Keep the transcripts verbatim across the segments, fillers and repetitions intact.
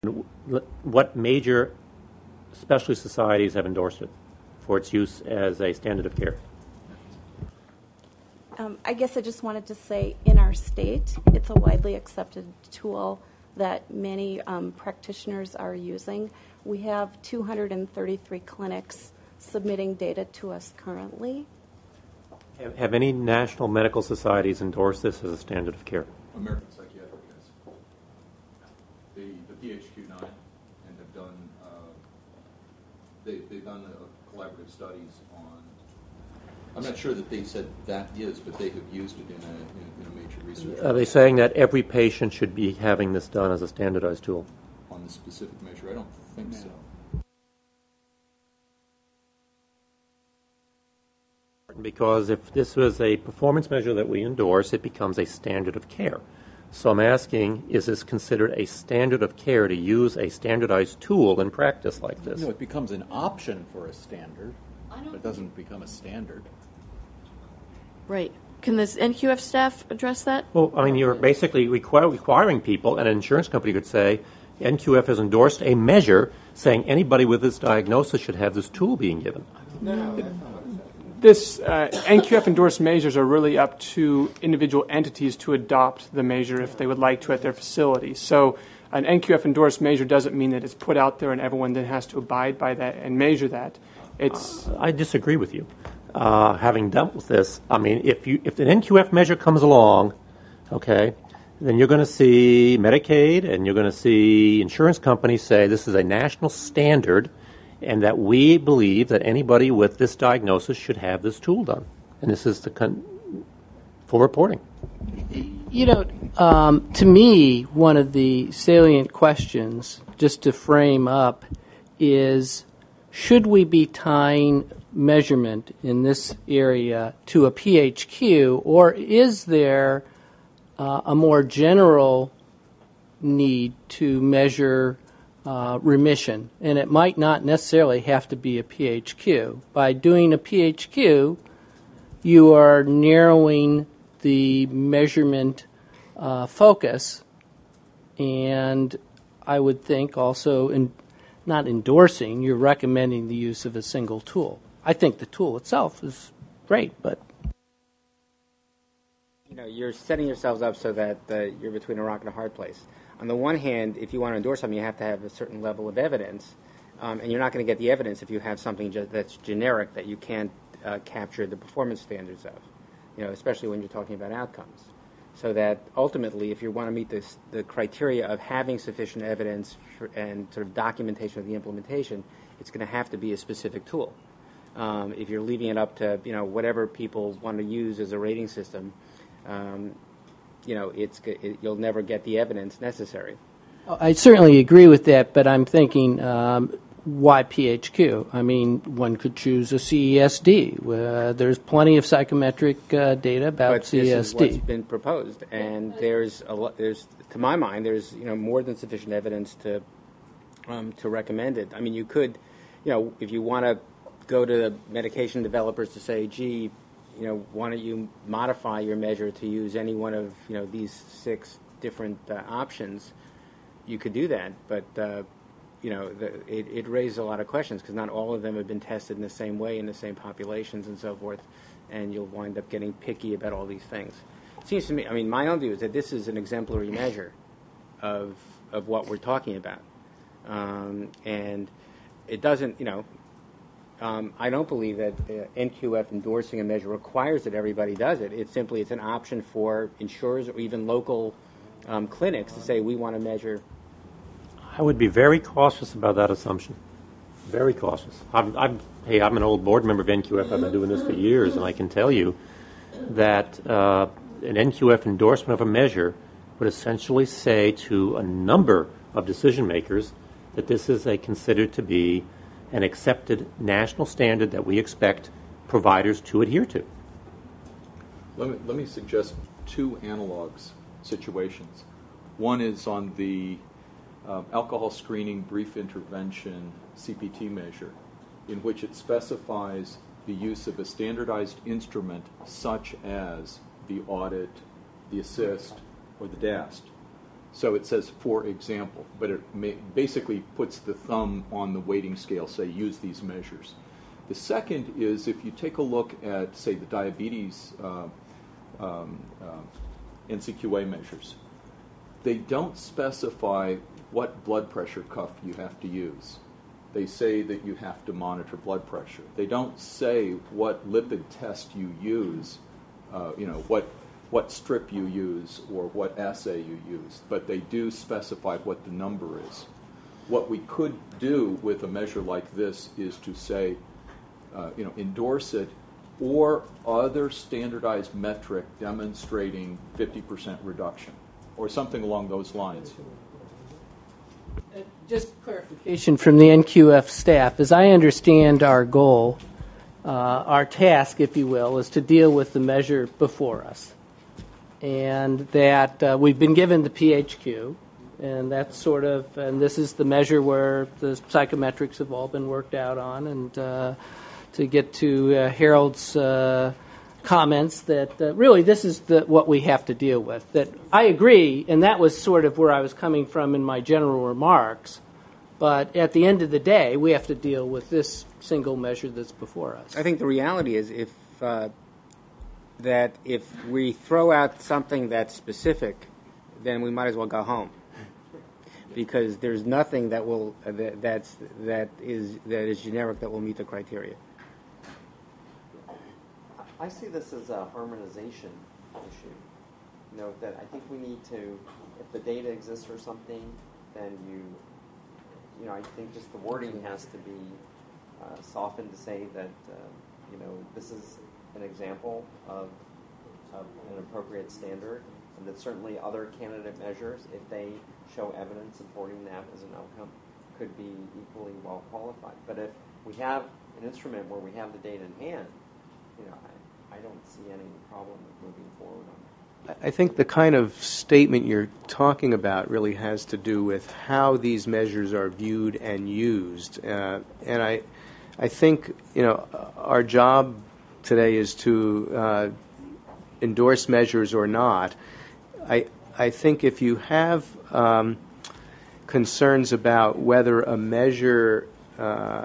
What major specialty societies have endorsed it for its use as a standard of care? Um, I guess I just wanted to say in our state, it's a widely accepted tool that many um, practitioners are using. We have two hundred thirty-three clinics submitting data to us currently. Have, have any national medical societies endorsed this as a standard of care? American Psychiatric has. The, the P H Q nine and have done, uh, they, they've done uh, collaborative studies on, I'm not sure that they said that is, but they have used it in a, in, in a major research. Are they saying that every patient should be having this done as a standardized tool? On the specific measure? I don't think no. so. Because if this was a performance measure that we endorse, it becomes a standard of care. So I'm asking, is this considered a standard of care to use a standardized tool in practice like this? No, it becomes an option for a standard, but it doesn't become a standard. Right. Can this N Q F staff address that? Well, I mean, you're basically require, requiring people, and an insurance company could say, N Q F has endorsed a measure saying anybody with this diagnosis should have this tool being given. No. This uh, N Q F-endorsed measures are really up to individual entities to adopt the measure if they would like to at their facility. So an N Q F-endorsed measure doesn't mean that it's put out there and everyone then has to abide by that and measure that. It's. Uh, I disagree with you. Uh, having dealt with this, I mean, if you if an N Q F measure comes along, okay, then you're going to see Medicaid and you're going to see insurance companies say this is a national standard and that we believe that anybody with this diagnosis should have this tool done. And this is the con- full reporting. You know, um, to me, one of the salient questions, just to frame up, is should we be tying measurement in this area to a P H Q, or is there uh, a more general need to measure uh, remission? And it might not necessarily have to be a P H Q. By doing a P H Q, you are narrowing the measurement uh, focus, and I would think also in not endorsing, you're recommending the use of a single tool. I think the tool itself is great, but you know, you're setting yourselves up so that uh, you're between a rock and a hard place. On the one hand, if you want to endorse something, you have to have a certain level of evidence, um, and you're not going to get the evidence if you have something ju- that's generic that you can't uh, capture the performance standards of. You know, especially when you're talking about outcomes. So that ultimately, if you want to meet this, the criteria of having sufficient evidence for, and sort of documentation of the implementation, it's going to have to be a specific tool. Um, if you're leaving it up to, you know, whatever people want to use as a rating system, um, you know, it's it, you'll never get the evidence necessary. I certainly agree with that, but I'm thinking, um, why P H Q? I mean, one could choose a C E S D. Uh, there's plenty of psychometric uh, data about but C E S D. This is what's been proposed, and there's a lo- there's to my mind there's you know more than sufficient evidence to um, to recommend it. I mean, you could, you know, if you want to go to the medication developers to say, gee, you know, why don't you modify your measure to use any one of you know these six different uh, options? You could do that, but uh, you know, the, it, it raises a lot of questions because not all of them have been tested in the same way in the same populations and so forth, and you'll wind up getting picky about all these things. It seems to me, I mean, my own view is that this is an exemplary measure of of what we're talking about, um, and it doesn't, you know, um, I don't believe that uh, N Q F endorsing a measure requires that everybody does it. It's simply it's an option for insurers or even local um, clinics to say we want to measure. I would be very cautious about that assumption. Very cautious. I'm, I'm, hey, I'm an old board member of N Q F. I've been doing this for years, and I can tell you that uh, an N Q F endorsement of a measure would essentially say to a number of decision makers that this is a considered to be an accepted national standard that we expect providers to adhere to. Let me, let me suggest two analogs situations. One is on the Um, alcohol screening brief intervention C P T measure, in which it specifies the use of a standardized instrument such as the audit, the assist, or the D A S T. So it says, for example, but it may, basically puts the thumb on the weighting scale, say, use these measures. The second is if you take a look at, say, the diabetes uh, um, uh, N C Q A measures, they don't specify what blood pressure cuff you have to use. They say that you have to monitor blood pressure. They don't say what lipid test you use, uh, you know, what what strip you use or what assay you use, but they do specify what the number is. What we could do with a measure like this is to say, uh, you know, endorse it, or other standardized metric demonstrating fifty percent reduction, or something along those lines. Just clarification from the N Q F staff. As I understand our goal, uh, our task, if you will, is to deal with the measure before us. And that uh, we've been given the P H Q, and that's sort of, and this is the measure where the psychometrics have all been worked out on, and uh, to get to uh, Harold's uh, comments that uh, really this is the, what we have to deal with. That I agree, and that was sort of where I was coming from in my general remarks, but at the end of the day, we have to deal with this single measure that's before us. I think the reality is if uh, that if we throw out something that's specific, then we might as well go home, because there's nothing that will uh, that, that's that is that is generic that will meet the criteria. I see this as a harmonization issue. You know, that I think we need to, if the data exists or something, then you, you know, I think just the wording has to be uh, softened to say that, uh, you know, this is an example of, of an appropriate standard, and that certainly other candidate measures, if they show evidence supporting that as an outcome, could be equally well qualified. But if we have an instrument where we have the data in hand, you know, I, I don't see any problem with moving forward on that. I think the kind of statement you're talking about really has to do with how these measures are viewed and used. Uh, and I, I think, you know, our job today is to uh, endorse measures or not. I, I think if you have um, concerns about whether a measure, uh,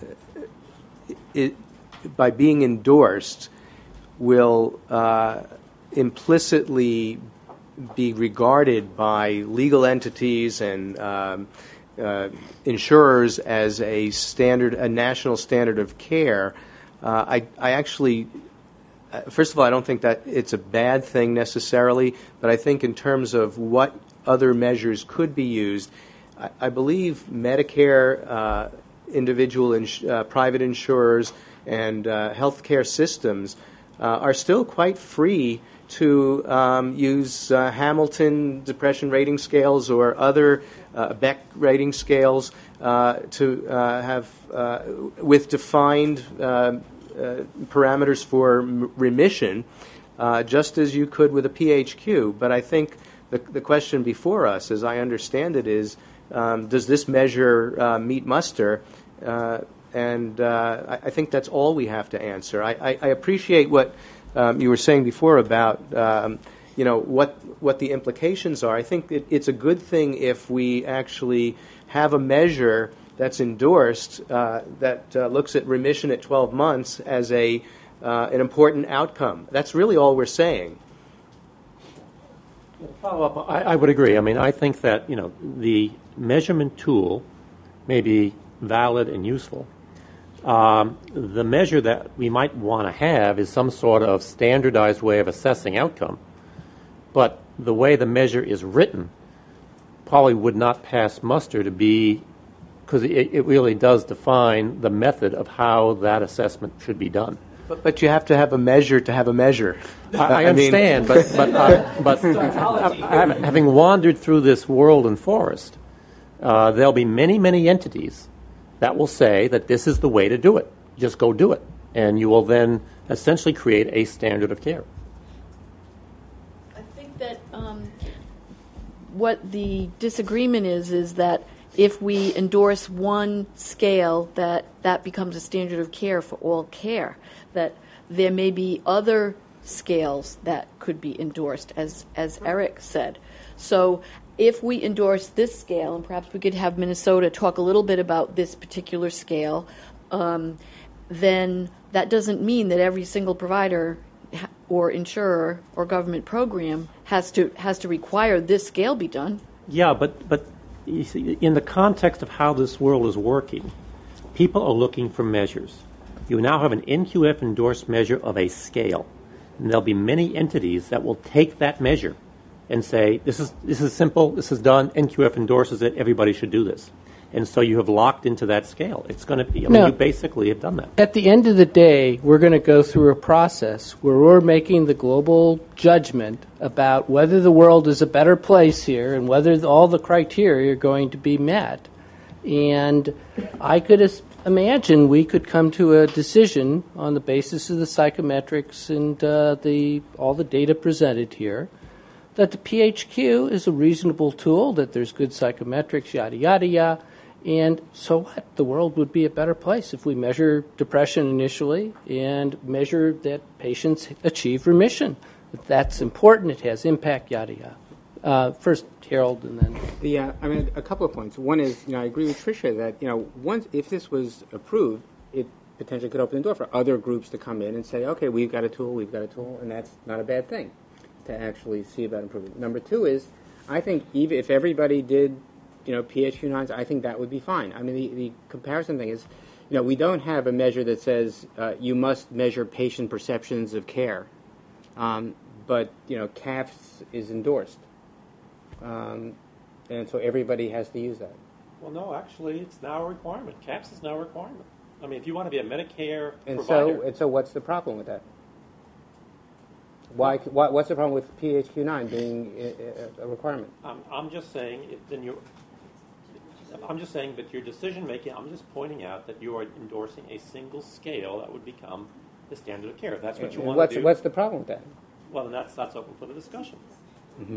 it, by being endorsed, will uh, implicitly be regarded by legal entities and um, uh, insurers as a standard, a national standard of care, uh, I, I actually, uh, first of all, I don't think that it's a bad thing necessarily, but I think in terms of what other measures could be used, I, I believe Medicare, uh, individual ins- uh, private insurers, and uh, healthcare systems uh, are still quite free to um, use uh, Hamilton depression rating scales or other uh, Beck rating scales uh, to uh, have uh, with defined uh, uh, parameters for m- remission, uh, just as you could with a P H Q. But I think the, the question before us, as I understand it, is um, does this measure uh, meet muster? Uh, and uh, I, I think that's all we have to answer. I, I, I appreciate what Um, you were saying before about, um, you know, what what the implications are. I think it, it's a good thing if we actually have a measure that's endorsed uh, that uh, looks at remission at twelve months as a uh, an important outcome. That's really all we're saying. Follow up. I, I would agree. I mean, I think that, you know, the measurement tool may be valid and useful. Um, the measure that we might want to have is some sort of standardized way of assessing outcome. But the way the measure is written probably would not pass muster to be, because it, it really does define the method of how that assessment should be done. But, but you have to have a measure to have a measure. I, I understand, I mean, but, but, uh, but uh, having wandered through this world and forest, uh, there'll be many, many entities that will say that this is the way to do it. Just go do it. And you will then essentially create a standard of care. I think that um, what the disagreement is, is that if we endorse one scale, that that becomes a standard of care for all care, that there may be other scales that could be endorsed, as, as Eric said. So if we endorse this scale, and perhaps we could have Minnesota talk a little bit about this particular scale, um, then that doesn't mean that every single provider ha- or insurer or government program has to has to require this scale be done. Yeah, but, but you see, in the context of how this world is working, people are looking for measures. You now have an N Q F endorsed measure of a scale. And there'll be many entities that will take that measure and say, this is this is simple, this is done, N Q F endorses it, everybody should do this. And so you have locked into that scale. It's going to be, I mean, No. you basically have done that. At the end of the day, we're going to go through a process where we're making the global judgment about whether the world is a better place here and whether all the criteria are going to be met. And I could as- imagine we could come to a decision on the basis of the psychometrics and uh, the all the data presented here that the P H Q is a reasonable tool, that there's good psychometrics, yada, yada, yada. And so what? The world would be a better place if we measure depression initially and measure that patients achieve remission. That's important. It has impact, yada, yada. Uh, first, Harold, and then... The, uh, I mean, a couple of points. One is, you know, I agree with Tricia that, you know, once if this was approved, it potentially could open the door for other groups to come in and say, okay, we've got a tool, we've got a tool, and that's not a bad thing to actually see about improvement. Number two is, I think even if everybody did, you know, P H Q nines, I think that would be fine. I mean, the, the comparison thing is, you know, we don't have a measure that says uh, you must measure patient perceptions of care, um, but, you know, C A F S is endorsed. Um, and so everybody has to use that. Well, no, actually, it's now a requirement. C A P S is now a requirement. I mean, if you want to be a Medicare And provider... so, and so, what's the problem with that? Why? Why what's the problem with P H Q nine being a, a requirement? I'm, I'm just saying, it, then you. I'm just saying that your decision making. I'm just pointing out that you are endorsing a single scale that would become the standard of care. If that's what you And want what's, to do. What's the problem with that? Well, then that's that's open for the discussion. Mm-hmm.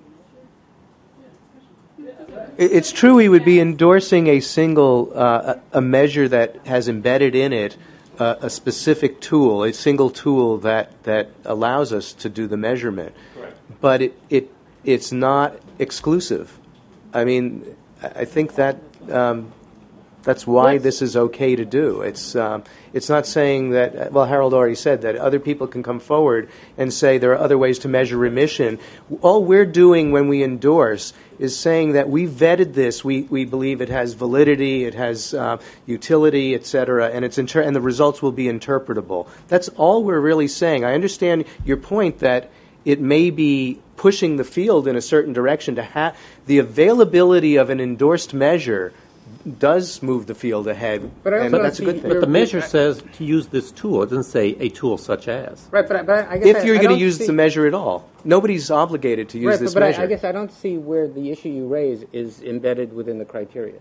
It's true we would be endorsing a single, uh, a measure that has embedded in it uh, a specific tool, a single tool that, that allows us to do the measurement. Correct. But it, it it's not exclusive. I mean, I think that um, that's why Let's- this is okay to do. It's um, it's not saying that. Well, Harold already said that other people can come forward and say there are other ways to measure remission. All we're doing when we endorse is saying that we vetted this. We we believe it has validity, it has uh, utility, et cetera, and it's inter- and the results will be interpretable. That's all we're really saying. I understand your point that it may be pushing the field in a certain direction to have the availability of an endorsed measure does move the field ahead, But I also and don't that's a see- good thing. But the measure says to use this tool. It doesn't say a tool such as. Right, but, I- but I guess If I, you're I going to don't use see, the measure at all, nobody's obligated to use right, this but, but measure. I, I guess I don't see where the issue you raise is embedded within the criteria.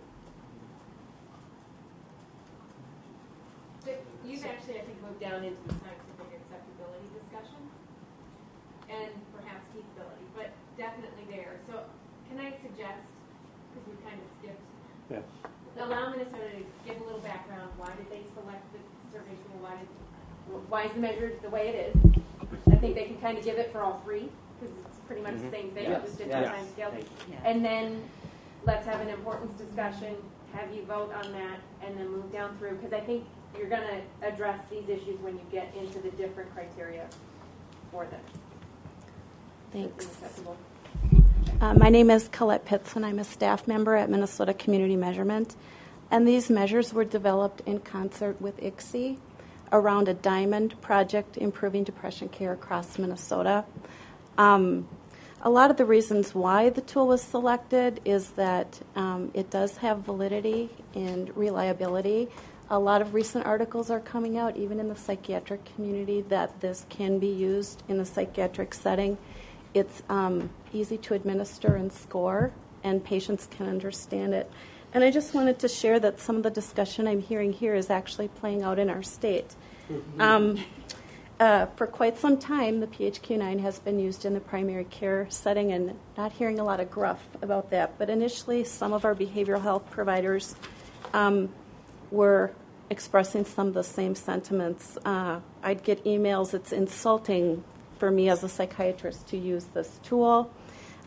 So you've actually, I think, moved down into the scientific acceptability discussion and perhaps feasibility, but definitely there. So can I suggest, because we kind of skipped, Yeah. allow Minnesota to give a little background. Why did they select the survey tool? Why did, why is the measure the way it is? I think they can kind of give it for all three because it's pretty much the same thing, Yes. just different Yes. time scale. Yeah. And then let's have an importance discussion, have you vote on that, and then move down through because I think you're going to address these issues when you get into the different criteria for this. Thanks. Acceptable. Uh, my name is Colette Pitts, and I'm a staff member at Minnesota Community Measurement. And these measures were developed in concert with I C S I around a diamond project improving depression care across Minnesota. Um, a lot of the reasons why the tool was selected is that um, it does have validity and reliability. A lot of recent articles are coming out, even in the psychiatric community, that this can be used in the psychiatric setting. It's um, easy to administer and score, and patients can understand it. And I just wanted to share that some of the discussion I'm hearing here is actually playing out in our state. Mm-hmm. Um, uh, for quite some time, the P H Q nine has been used in the primary care setting, and not hearing a lot of gruff about that. But initially, some of our behavioral health providers um, were expressing some of the same sentiments. Uh, I'd get emails, it's insulting for me as a psychiatrist to use this tool.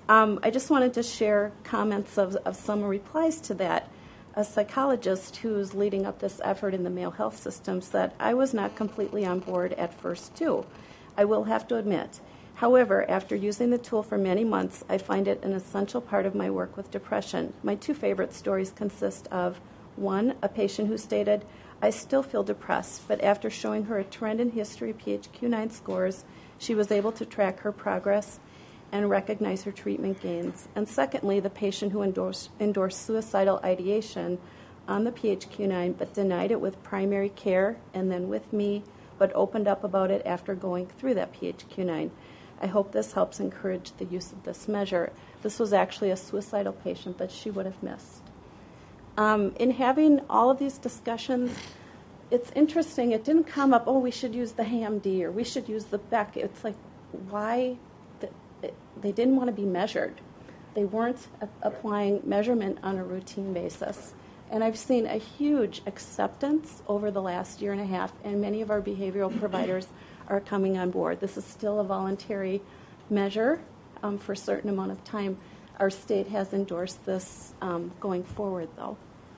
Um, I just wanted to share comments of, of some replies to that. A psychologist who's leading up this effort in the male health system said, I was not completely on board at first, too. I will have to admit. However, after using the tool for many months, I find it an essential part of my work with depression. My two favorite stories consist of, one, a patient who stated, I still feel depressed, but after showing her a trend in history P H Q nine scores, she was able to track her progress and recognize her treatment gains. And secondly, the patient who endorsed, endorsed suicidal ideation on the P H Q nine but denied it with primary care and then with me, but opened up about it after going through that P H Q nine. I hope this helps encourage the use of this measure. This was actually a suicidal patient that she would have missed. Um, in having all of these discussions, it's interesting. It didn't come up, oh, we should use the HAM-D or we should use the Beck. It's like, why? The, it, they didn't want to be measured. They weren't a- applying measurement on a routine basis. And I've seen a huge acceptance over the last year and a half, and many of our behavioral providers are coming on board. This is still a voluntary measure um, for a certain amount of time. Our state has endorsed this um, going forward, though.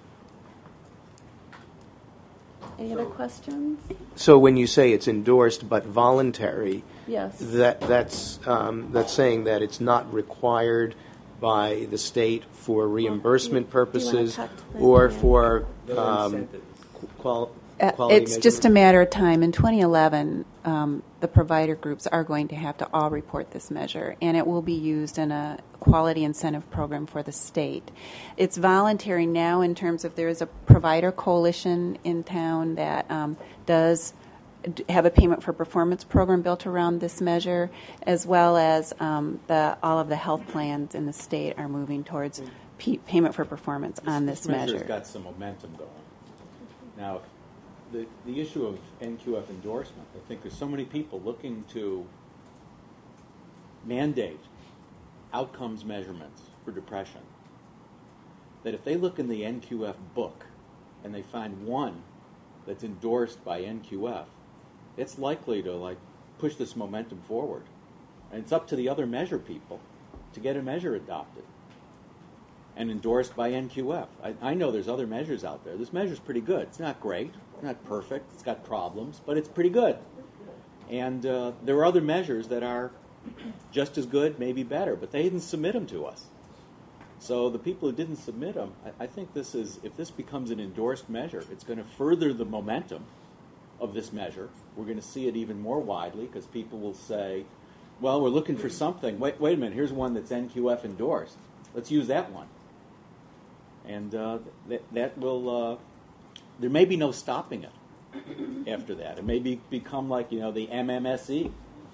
Any other questions? So when you say it's endorsed but voluntary, Yes. that that's um, that's saying that it's not required by the state for reimbursement Do you- do you wanna purposes talk to the- or yeah. for um, qual- Uh, quality It's just a measurement? matter of time. In twenty eleven, um, the provider groups are going to have to all report this measure, and it will be used in a quality incentive program for the state. It's voluntary now in terms of there is a provider coalition in town that um, does d- have a payment for performance program built around this measure, as well as um, the all of the health plans in the state are moving towards p- payment for performance on this, This measure. measure's got some momentum going. Now, the, the issue of N Q F endorsement, I think there's so many people looking to mandate outcomes measurements for depression that if they look in the N Q F book and they find one that's endorsed by N Q F, it's likely to like push this momentum forward. And it's up to the other measure people to get a measure adopted and endorsed by N Q F. I, I know there's other measures out there. This measure's pretty good. It's not great. It's not perfect. It's got problems, but it's pretty good. And uh, there are other measures that are just as good, maybe better, but they didn't submit them to us. So the people who didn't submit them, I, I think this is, if this becomes an endorsed measure, it's going to further the momentum of this measure. We're going to see it even more widely because people will say, well, we're looking for something. Wait, wait a minute. Here's one that's N Q F endorsed. Let's use that one. And uh, that, that will, uh, there may be no stopping it after that. It may be, become like, you know, the M M S E.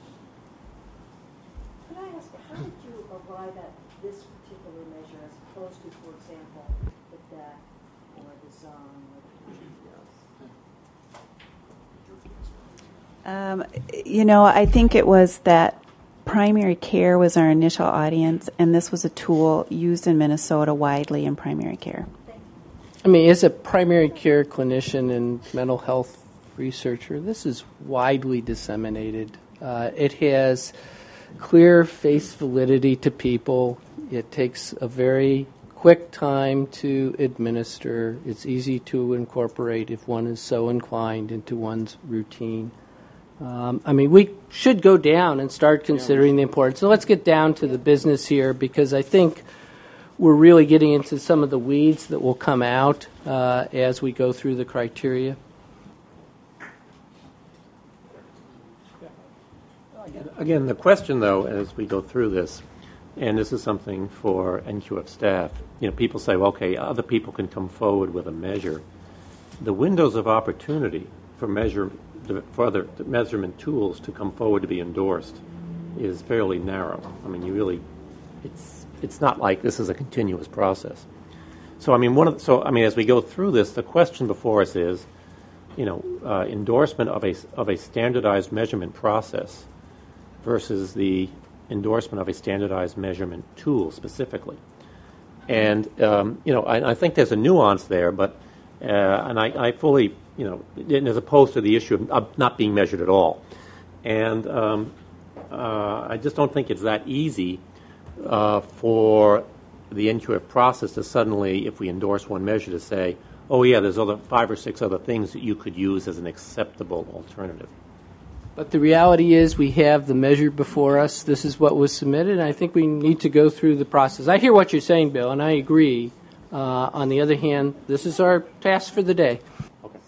Could I ask, how did you arrive at this particular measure as opposed to, for example, the D E C or the Z O N or the Um, you know, I think it was that primary care was our initial audience, and this was a tool used in Minnesota widely in primary care. I mean, as a primary care clinician and mental health researcher, this is widely disseminated. Uh, it has clear face validity to people. It takes a very quick time to administer. It's easy to incorporate if one is so inclined into one's routine. Um, I mean, we should go down and start considering the importance. So let's get down to the business here, because I think we're really getting into some of the weeds that will come out uh, as we go through the criteria. Again, the question, though, as we go through this, and this is something for N Q F staff, you know, people say, well, okay, other people can come forward with a measure. The windows of opportunity for measure for other measurement tools to come forward to be endorsed is fairly narrow. I mean, you really, it's it's not like this is a continuous process. So, I mean, one of the, so I mean, as we go through this, the question before us is, you know, uh, endorsement of a of a standardized measurement process versus the endorsement of a standardized measurement tool specifically. And um, you know, I, I think there's a nuance there, but uh, and I, I fully, you know, as opposed to the issue of, of not being measured at all. And um, uh, I just don't think it's that easy uh, for the N Q F process to suddenly, if we endorse one measure, to say, oh yeah, there's other five or six other things that you could use as an acceptable alternative. But the reality is we have the measure before us. This is what was submitted, and I think we need to go through the process. I hear what you're saying, Bill, and I agree. Uh, on the other hand, this is our task for the day. Okay.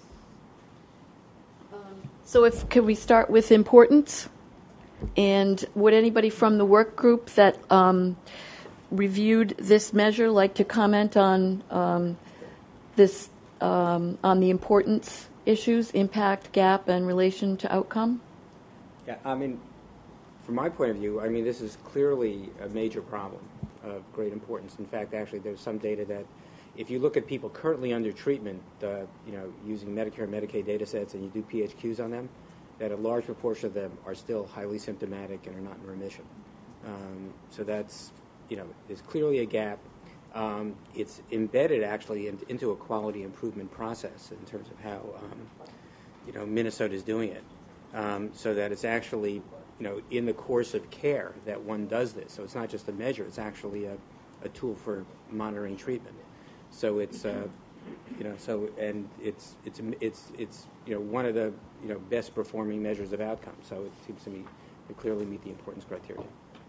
So if could we start with importance? And would anybody from the work group that um, reviewed this measure like to comment on um, this, um, on the importance issues, impact, gap, and relation to outcome? Yeah, I mean, from my point of view, I mean, this is clearly a major problem of great importance. In fact, actually, there's some data that if you look at people currently under treatment, uh, you know, using Medicare and Medicaid data sets and you do P H Qs on them, that a large proportion of them are still highly symptomatic and are not in remission. Um, so that's, you know, there's clearly a gap. Um, it's embedded actually in, into a quality improvement process in terms of how, um, you know, Minnesota is doing it. Um, so that it's actually, you know, in the course of care that one does this. So it's not just a measure; it's actually a, a tool for monitoring treatment. So it's, uh, you know, so and it's it's it's it's you know one of the you know best performing measures of outcome. So it seems to me to clearly meet the importance criteria.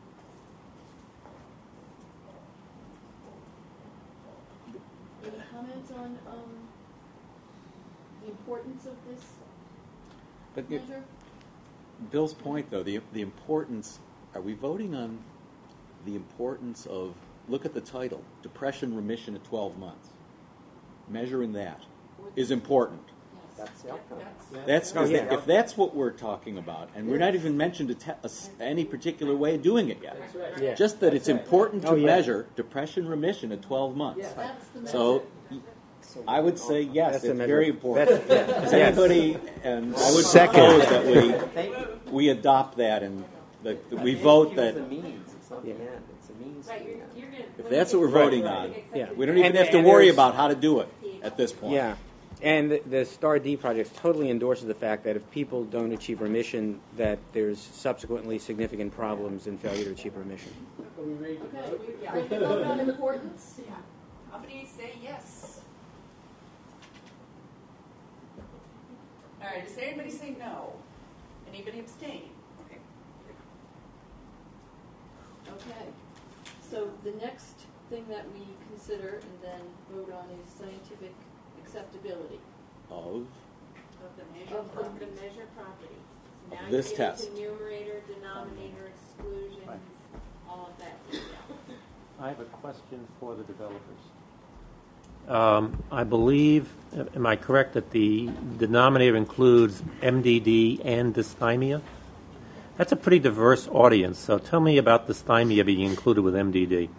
Any comments on um, the importance of this But measure? Bill's point, though, the the importance. Are we voting on the importance of? Look at the title: depression remission at twelve months. Measuring that is important. That's the outcome. That's Oh, is yeah. that, if that's what we're talking about, and we're not even mentioned a te- a s- any particular way of doing it yet. Yeah. Just that it's important to Oh, yeah. measure depression remission at twelve months. That's the measure. So I would say yes, That's the it's measure. very important. That's- yeah. Does Yes. anybody? And I would Second. propose that we we adopt that and that we vote that. It's a means. It's not the end. It's a means. to Right, the you're, end. you're going to. If that's what we're voting on, Yeah. we don't even And- have to and worry there's- about how to do it at this point. Yeah, and the, the STAR-D project totally endorses the fact that if people don't achieve remission, that there's subsequently significant problems in failure to achieve remission. Okay, we ready to vote on importance? How many say yes? All right, does anybody say no? Anybody abstain? Okay. Okay. So the next thing that we consider and then vote on is scientific acceptability. Of Of the measure, Of the- of the measure properties. So now this you get test. into numerator, denominator, exclusions, all of that detail. I have a question for the developers. Um, I believe, am I correct, that the denominator includes M D D and dysthymia? That's a pretty diverse audience, so tell me about dysthymia being included with M D D.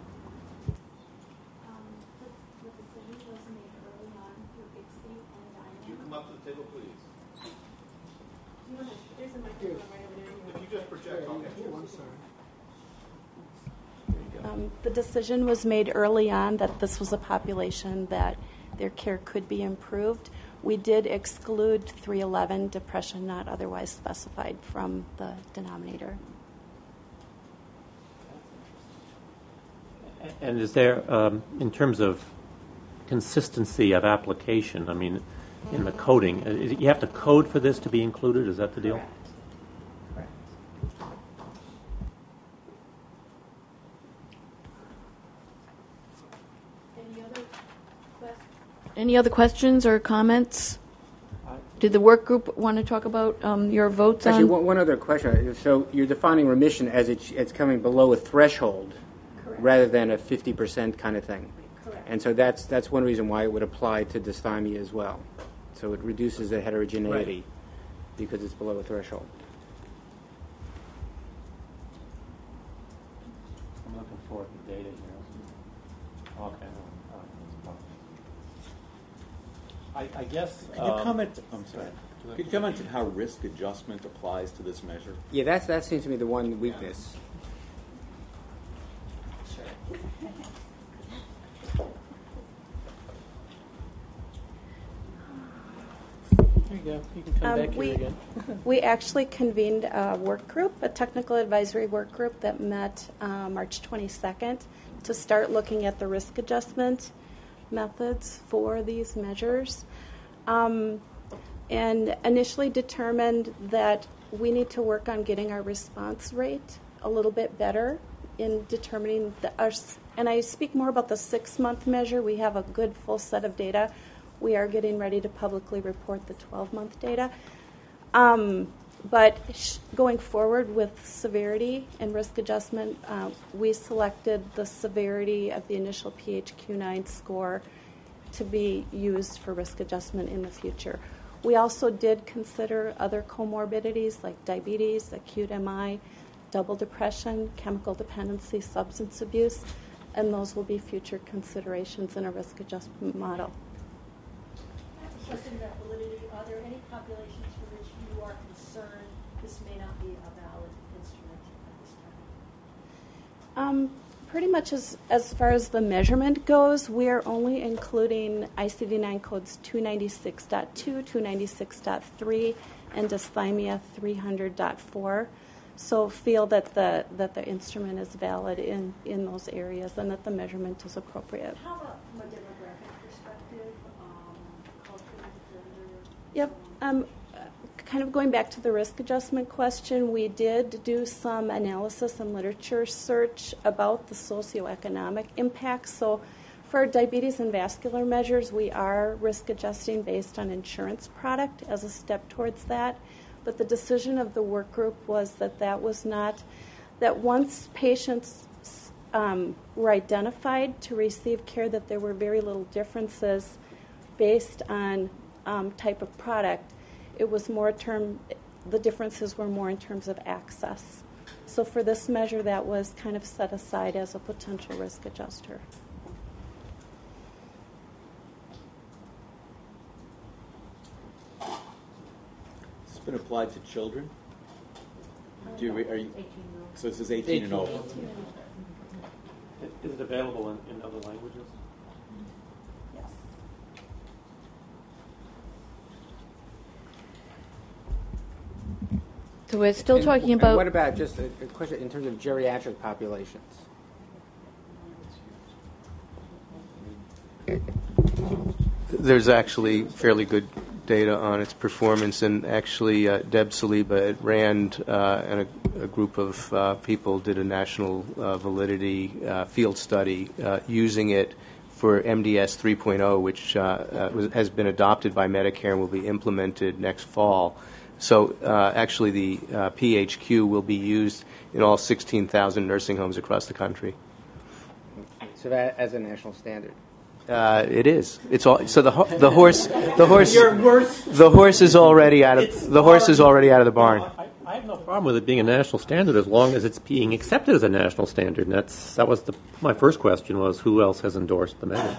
You come up to the table, please. There's a microphone right over there. If you just project, okay. I'm sorry. Um, the decision was made early on that this was a population that their care could be improved. We did exclude three eleven, depression not otherwise specified, from the denominator. And is there, um, in terms of consistency of application, I mean, in the coding, uh, is- you have to code for this to be included? Is that the deal? Correct. Any other questions? Any other questions or comments? Did the work group want to talk about um, your votes Actually, on? one, one other question. So you're defining remission as it's, it's coming below a threshold rather than a fifty percent kind of thing. Correct. And so that's that's one reason why it would apply to dysthymia as well. So it reduces the heterogeneity because it's below a threshold. I'm looking for the data here. Okay. I, I guess. Could you um, comment? I'm sorry. Could you comment on how risk adjustment applies to this measure? Yeah, that's that seems to be the one weakness. Sure. There you go. You can come Um, back we, here again. we actually convened a work group, a technical advisory work group that met uh, March twenty-second to start looking at the risk adjustment methods for these measures, um, and initially determined that we need to work on getting our response rate a little bit better in determining the, our, and I speak more about the six-month measure. We have a good full set of data. We are getting ready to publicly report the twelve-month data. Um, but sh- going forward with severity and risk adjustment, uh, we selected the severity of the initial P H Q nine score to be used for risk adjustment in the future. We also did consider other comorbidities like diabetes, acute M I, double depression, chemical dependency, substance abuse, and those will be future considerations in a risk adjustment model. Question about validity. Are there any populations for which you are concerned this may not be a valid instrument at this time? Um, pretty much as, as far as the measurement goes, we are only including I C D nine codes two ninety-six point two, two ninety-six point three, and dysthymia three hundred point four. So feel that the that the instrument is valid in, in those areas and that the measurement is appropriate. How about from a demographic perspective, um, culture, gender? Yep. Um, kind of going back to the risk adjustment question, we did do some analysis and literature search about the socioeconomic impacts. So for diabetes and vascular measures, we are risk adjusting based on insurance product as a step towards that. But the decision of the work group was that that was not, that once patients um, were identified to receive care, that there were very little differences based on um, type of product. It was more term, the differences were more in terms of access. So for this measure, that was kind of set aside as a potential risk adjuster. It's been applied to children. Do you, are you, so this is eighteen and over. Is it available in, in other languages? Yes. So we're still And- talking and about. what about just a, a question in terms of geriatric populations? There's actually fairly good data on its performance, and actually uh, Deb Saliba at RAND uh, and a, a group of uh, people did a national uh, validity uh, field study uh, using it for M D S three point oh, which uh, uh, was, has been adopted by Medicare and will be implemented next fall. So uh, actually the uh, P H Q will be used in all sixteen thousand nursing homes across the country. So that as a national standard. Uh, it is. It's all. So the ho- the horse the horse the horse is already out of the horse is already out of the barn. I, I have no problem with it being a national standard as long as it's being accepted as a national standard. And that's that was the my first question was who else has endorsed the measure?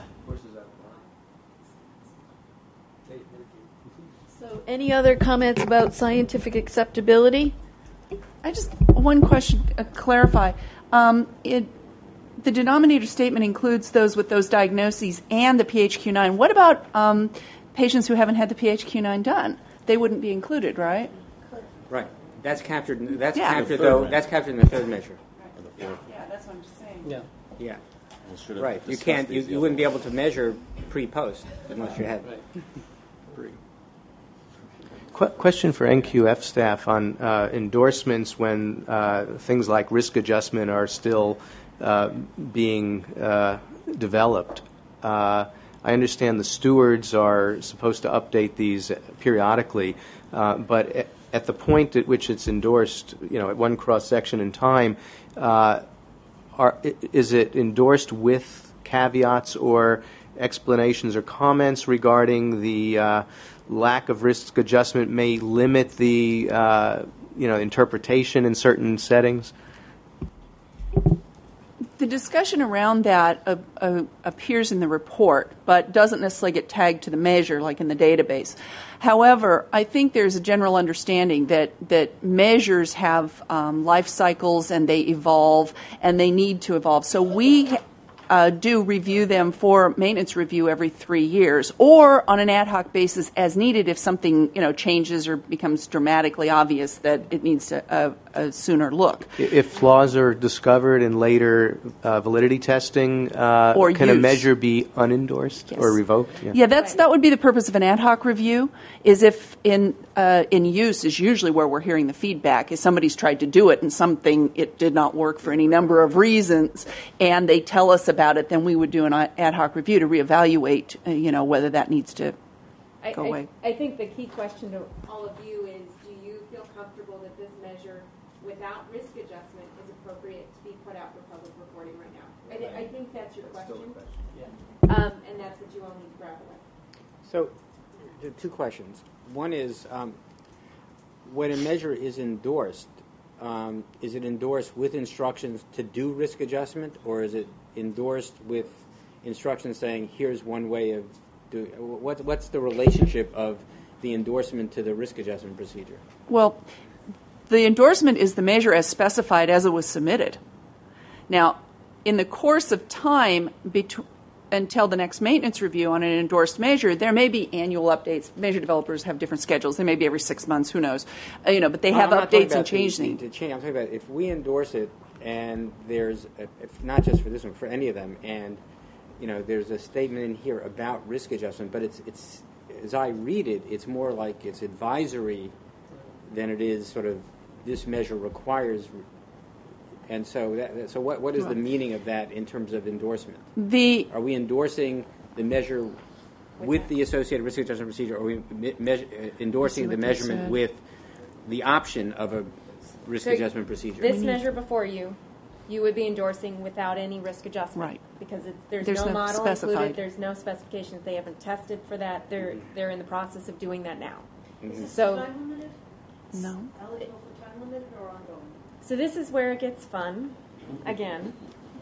So any other comments about scientific acceptability? I just, one question, uh, clarify. Um, it, the denominator statement includes those with those diagnoses and the P H Q nine. What about um, patients who haven't had the P H Q nine done? They wouldn't be included, right? Right. That's captured. That's Yeah. captured The third though. measure. That's captured in the third measure. Or the fourth. Yeah, that's what I'm just saying. Yeah. Yeah. We should have Right. You discussed can't. You, these the you other wouldn't be way. able to measure pre-post unless you had. Agree. Qu- question for N Q F staff on uh, endorsements when uh, things like risk adjustment are still uh, being uh, developed. Uh, I understand the stewards are supposed to update these periodically, uh, but at, at the point at which it's endorsed, you know, at one cross section in time, uh, are, i- is it endorsed with caveats or explanations or comments regarding the uh, lack of risk adjustment may limit the uh, you know interpretation in certain settings? The discussion around that uh, uh, appears in the report, but doesn't necessarily get tagged to the measure like in the database. However, I think there's a general understanding that, that measures have um, life cycles and they evolve and they need to evolve. So we uh, do review them for maintenance review every three years, or on an ad hoc basis as needed if something you know changes or becomes dramatically obvious that it needs a, a, a sooner look. If flaws are discovered in later uh, validity testing, uh, Or can a use. measure be unendorsed Yes. or revoked? Yeah, that's that would be the purpose of an ad hoc review. Is if in uh, in use is usually where we're hearing the feedback. Is somebody's tried to do it and something it did not work for any number of reasons, and they tell us about it, then we would do an ad hoc review to reevaluate, uh, you know, whether that needs to I, go I, away. I think the key question to all of you is, do you feel comfortable that this measure without risk adjustment is appropriate to be put out for public reporting right now? I, thi- I think that's your question. Um, and that's what you all need to grapple with. So, there are two questions. One is, um, when a measure is endorsed, um, is it endorsed with instructions to do risk adjustment, or is it endorsed with instructions saying, here's one way of doing it? What, what's the relationship of the endorsement to the risk adjustment procedure? Well, the endorsement is the measure as specified as it was submitted. Now, in the course of time between until the next maintenance review on an endorsed measure, there may be annual updates. Measure developers have different schedules. They may be every six months. Who knows? Uh, you know, but they No, have I'm not talking updates and about the- changing. the change. I'm talking about if we endorse it, and there's a, if not just for this one, for any of them, and you know, there's a statement in here about risk adjustment, but it's it's as I read it, it's more like it's advisory than it is sort of this measure requires. And so, that, so what what is the meaning of that in terms of endorsement? The Are we endorsing the measure with the associated risk adjustment procedure, or are we me- measure, uh, endorsing the what they measurement said. with the option of a risk So adjustment procedure? This measure before you, you would be endorsing without any risk adjustment. Right. Because it's, there's, There's no, no model specified. included, there's no specifications, they haven't tested for that, they're, they're in the process of doing that now. Mhm. So, Time limited? no. Eligible for time limited or ongoing? so this is where it gets fun, again.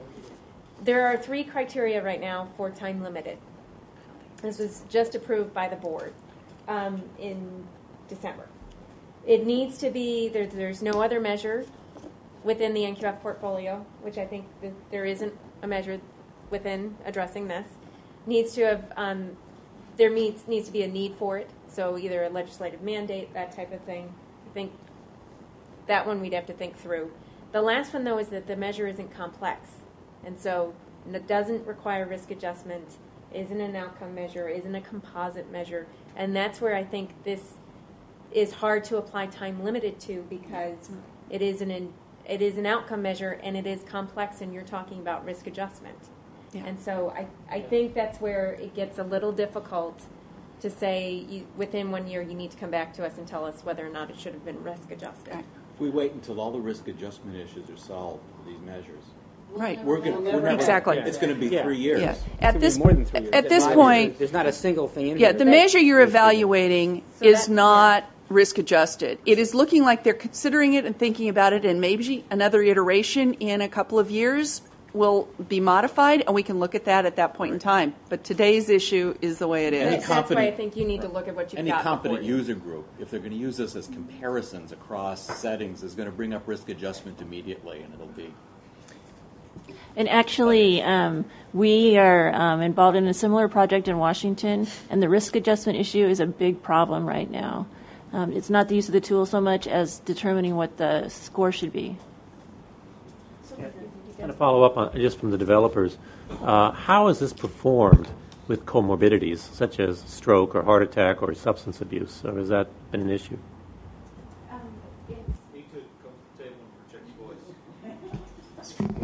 There are three criteria right now for time limited. This was just approved by the board um, in December. It needs to be, there, there's no other measure within the N Q F portfolio, which I think that there isn't a measure within addressing this. Needs to have, um, there needs, needs to be a need for it, so either a legislative mandate, that type of thing. I think that one we'd have to think through. The last one, though, is that the measure isn't complex, and so it doesn't require risk adjustment, isn't an outcome measure, isn't a composite measure, and that's where I think this is hard to apply time limited to, because it is an in, it is an outcome measure and it is complex, and you're talking about risk adjustment. Yeah. And so I, I think that's where it gets a little difficult to say you, within one year you need to come back to us and tell us whether or not it should have been risk adjusted. Right. If we wait until all the risk adjustment issues are solved for these measures, Right. we're going to Exactly. It's going to be Yeah. three years. Yeah. It's At gonna this be more than three years. at this There's not- point, there's not a single thing in yeah, here the that- measure you're evaluating So is that- not risk adjusted. It is looking like they're considering it and thinking about it, and maybe another iteration in a couple of years will be modified, and we can look at that at that point in time. But today's issue is the way it Any is. That's why I competent- think you need to look at what you've Any got competent before you. user group, if they're going to use this as comparisons across settings, is going to bring up risk adjustment immediately, and it'll be. And actually, um, we are um, involved in a similar project in Washington, and the risk adjustment issue is a big problem right now. Um, it's not the use of the tool so much as determining what the score should be. To follow up on just from the developers, uh, how is this performed with comorbidities such as stroke or heart attack or substance abuse? Or has that been an issue? Um, it's, Need to come to the table and project your voice.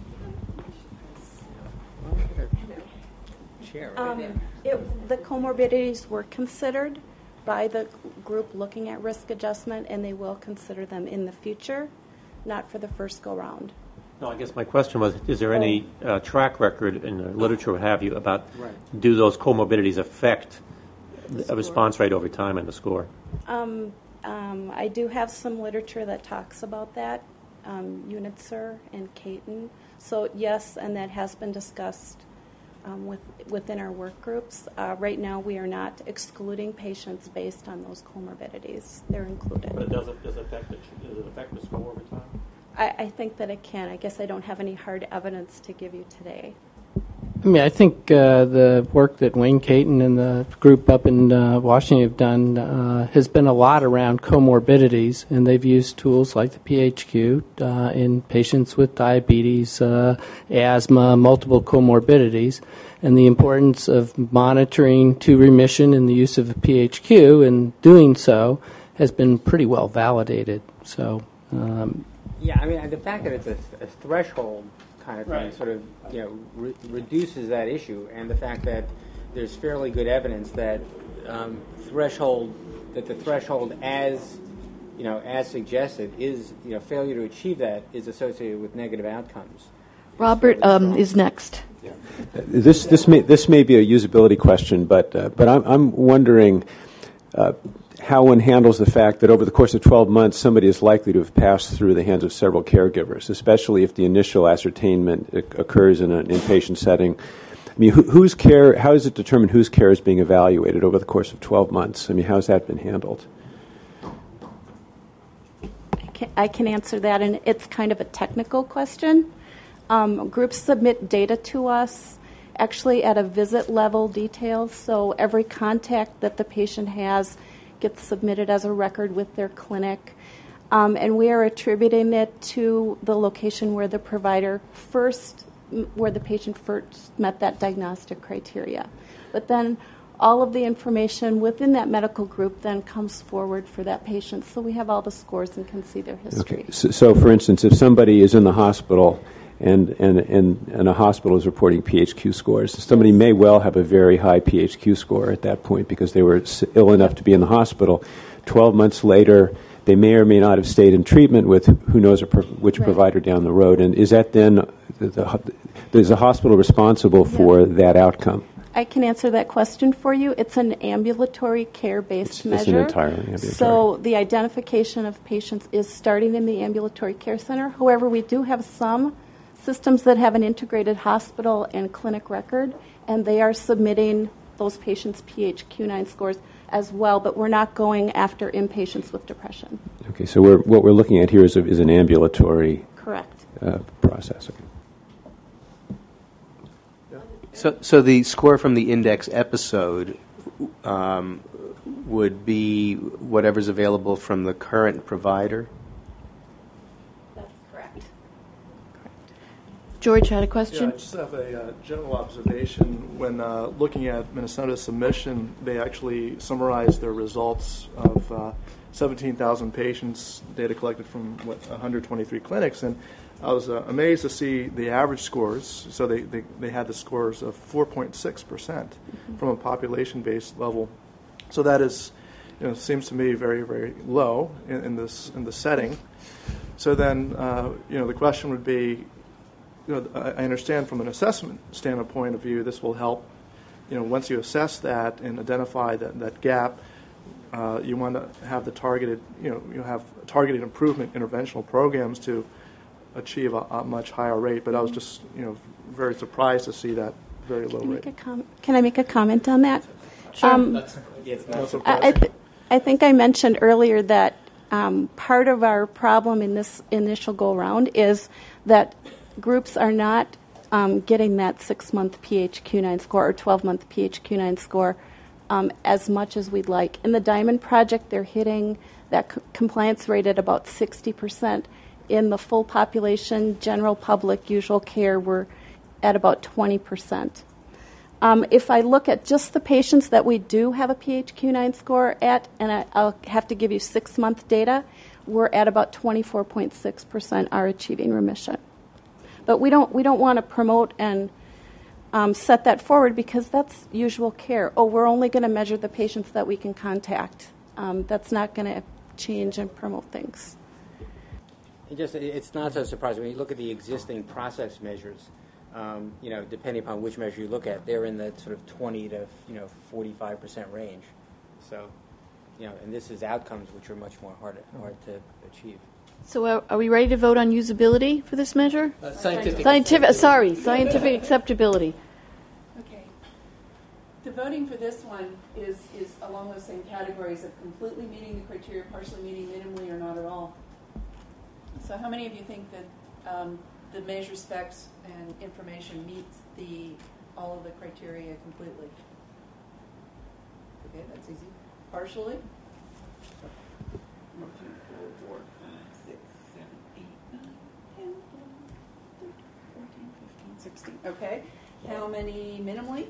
Chair, right Um, there. it, the comorbidities were considered by the group looking at risk adjustment, and they will consider them in the future, not for the first go-round. No, I guess my question was, is there any uh, track record in the literature, what have you, about Right. do those comorbidities affect a response rate over time and the score? Um, um, I do have some literature that talks about that, um, Unitzer and Caton. So yes, and that has been discussed um, with, within our work groups. Uh, right now, we are not excluding patients based on those comorbidities. They're included. But it does, it, does, it affect the, does it affect the score over time? I, I think that it can. I guess I don't have any hard evidence to give you today. I mean, I think uh, the work that Wayne Caton and the group up in uh, Washington have done uh, has been a lot around comorbidities, and they've used tools like the P H Q uh, in patients with diabetes, uh, asthma, multiple comorbidities, and the importance of monitoring to remission and the use of the P H Q, and doing so has been pretty well validated. So, um, yeah, I mean, the fact that it's a, a threshold kind of thing Right. sort of, you know, re- reduces that issue, and the fact that there's fairly good evidence that um, threshold, that the threshold as, you know, as suggested is, you know, failure to achieve that is associated with negative outcomes. Robert um, is next. This this may this may be a usability question, but uh, but I'm I'm wondering uh, how one handles the fact that over the course of twelve months, somebody is likely to have passed through the hands of several caregivers, especially if the initial ascertainment occurs in an inpatient setting. I mean, who, whose care? How is it determined whose care is being evaluated over the course of twelve months? I mean, how has that been handled? I can, I can answer that, and it's kind of a technical question. Um, groups submit data to us, actually at a visit level details, so every contact that the patient has gets submitted as a record with their clinic, um, and we are attributing it to the location where the provider first, where the patient first met that diagnostic criteria. But then all of the information within that medical group then comes forward for that patient, so we have all the scores and can see their history. Okay. So, so, for instance, if somebody is in the hospital and and, and, and a hospital is reporting P H Q scores, somebody may well have a very high P H Q score at that point because they were ill enough to be in the hospital. Twelve months later, they may or may not have stayed in treatment with who knows a pro- which Right. provider down the road. And is that then, the, the, is the hospital responsible for Yeah. that outcome? I can answer that question for you. It's an ambulatory care-based It's- it's measure. an entirely ambulatory. So the identification of patients is starting in the ambulatory care center. However, we do have some systems that have an integrated hospital and clinic record, and they are submitting those patients' P H Q nine scores as well, but we're not going after inpatients with depression. Okay, so we're, what we're looking at here is, a, is an ambulatory Correct. uh, process. Okay. So, so the score from the index episode um, would be whatever's available from the current provider? That's correct. George had a Yeah, question? I just have a uh, general observation. When uh, looking at Minnesota's submission, they actually summarized their results of uh, seventeen thousand patients, data collected from what, one hundred twenty-three clinics, and I was uh, amazed to see the average scores. So they, they, they had the scores of four point six percent mm-hmm. from a population-based level. So that is, you know, seems to me very, very low in, in this in the setting. So then, uh, you know, the question would be, you know, I understand from an assessment standpoint of view, this will help. You know, once you assess that and identify that, that gap, uh, you want to have the targeted, you know, you have targeted improvement interventional programs to achieve a, a much higher rate. But I was just, you know, very surprised to see that very low Can I rate. make a com- Can I make a comment on that? Sure. Um, That's, yeah, it's not No so surprise. I, I, th- I think I mentioned earlier that um, part of our problem in this initial go-around is that groups are not um, getting that six-month P H Q nine score or twelve-month P H Q nine score um, as much as we'd like. In the Diamond Project, they're hitting that c- compliance rate at about sixty percent. In the full population, general public, usual care, we're at about twenty percent. Um, if I look at just the patients that we do have a P H Q nine score at, and I, I'll have to give you six-month data, we're at about twenty-four point six percent are achieving remission. But we don't we don't want to promote and um, set that forward because that's usual care. Oh, we're only going to measure the patients that we can contact. Um, that's not going to change and promote things. It just, it's not so surprising. When you look at the existing process measures, um, you know, depending upon which measure you look at, they're in the sort of twenty to, you know, forty-five percent range. So, you know, and this is outcomes which are much more hard, hard to achieve. So are, are we ready to vote on usability for this measure? Uh, scientific Scientific, sorry, scientific acceptability. Okay. The voting for this one is, is along those same categories of completely meeting the criteria, partially meeting, minimally, or not at all. So how many of you think that um, the measure specs and information meets the all of the criteria completely? Okay, that's easy. Partially? One, two, four, four, five, six, seven, eight, nine, ten, eleven, thirteen, fourteen, fifteen, sixteen. Okay. How many minimally?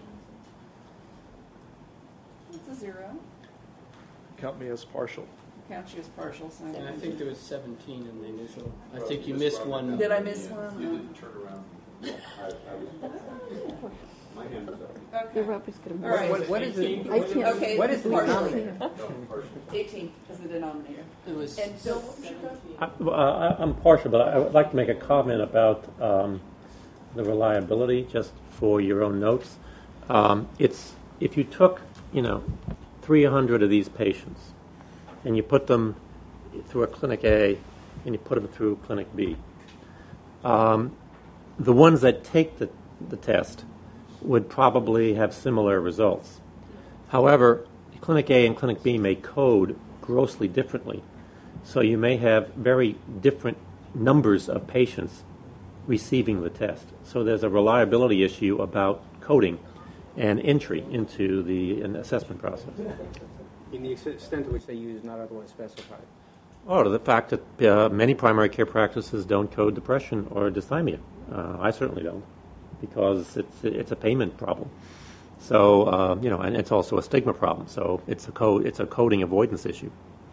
That's a zero. Count me as partial. Count you as partial. So And I think there was seventeen in the initial. I think you missed one. Did I miss one? You didn't turn around. I, I was, my hand was up. Your Robert's gonna. All right. What, what is it? I can't. Okay, What is the partially. denominator? eighteen is the denominator. It was. And Bill, what was your vote? I, well, I, I'm partial, but I would like to make a comment about um, the reliability, just for your own notes. Um, it's if you took, you know, three hundred of these patients, and you put them through a clinic A, and you put them through clinic B. Um, the ones that take the, the test would probably have similar results. However, clinic A and clinic B may code grossly differently. So you may have very different numbers of patients receiving the test. So there's a reliability issue about coding and entry into the an assessment process. In the extent to which they use not otherwise specified. Or the fact that uh, many primary care practices don't code depression or dysthymia. Uh, I certainly don't, because it's it's a payment problem. So uh, you know, and it's also a stigma problem. So it's a code it's a coding avoidance issue.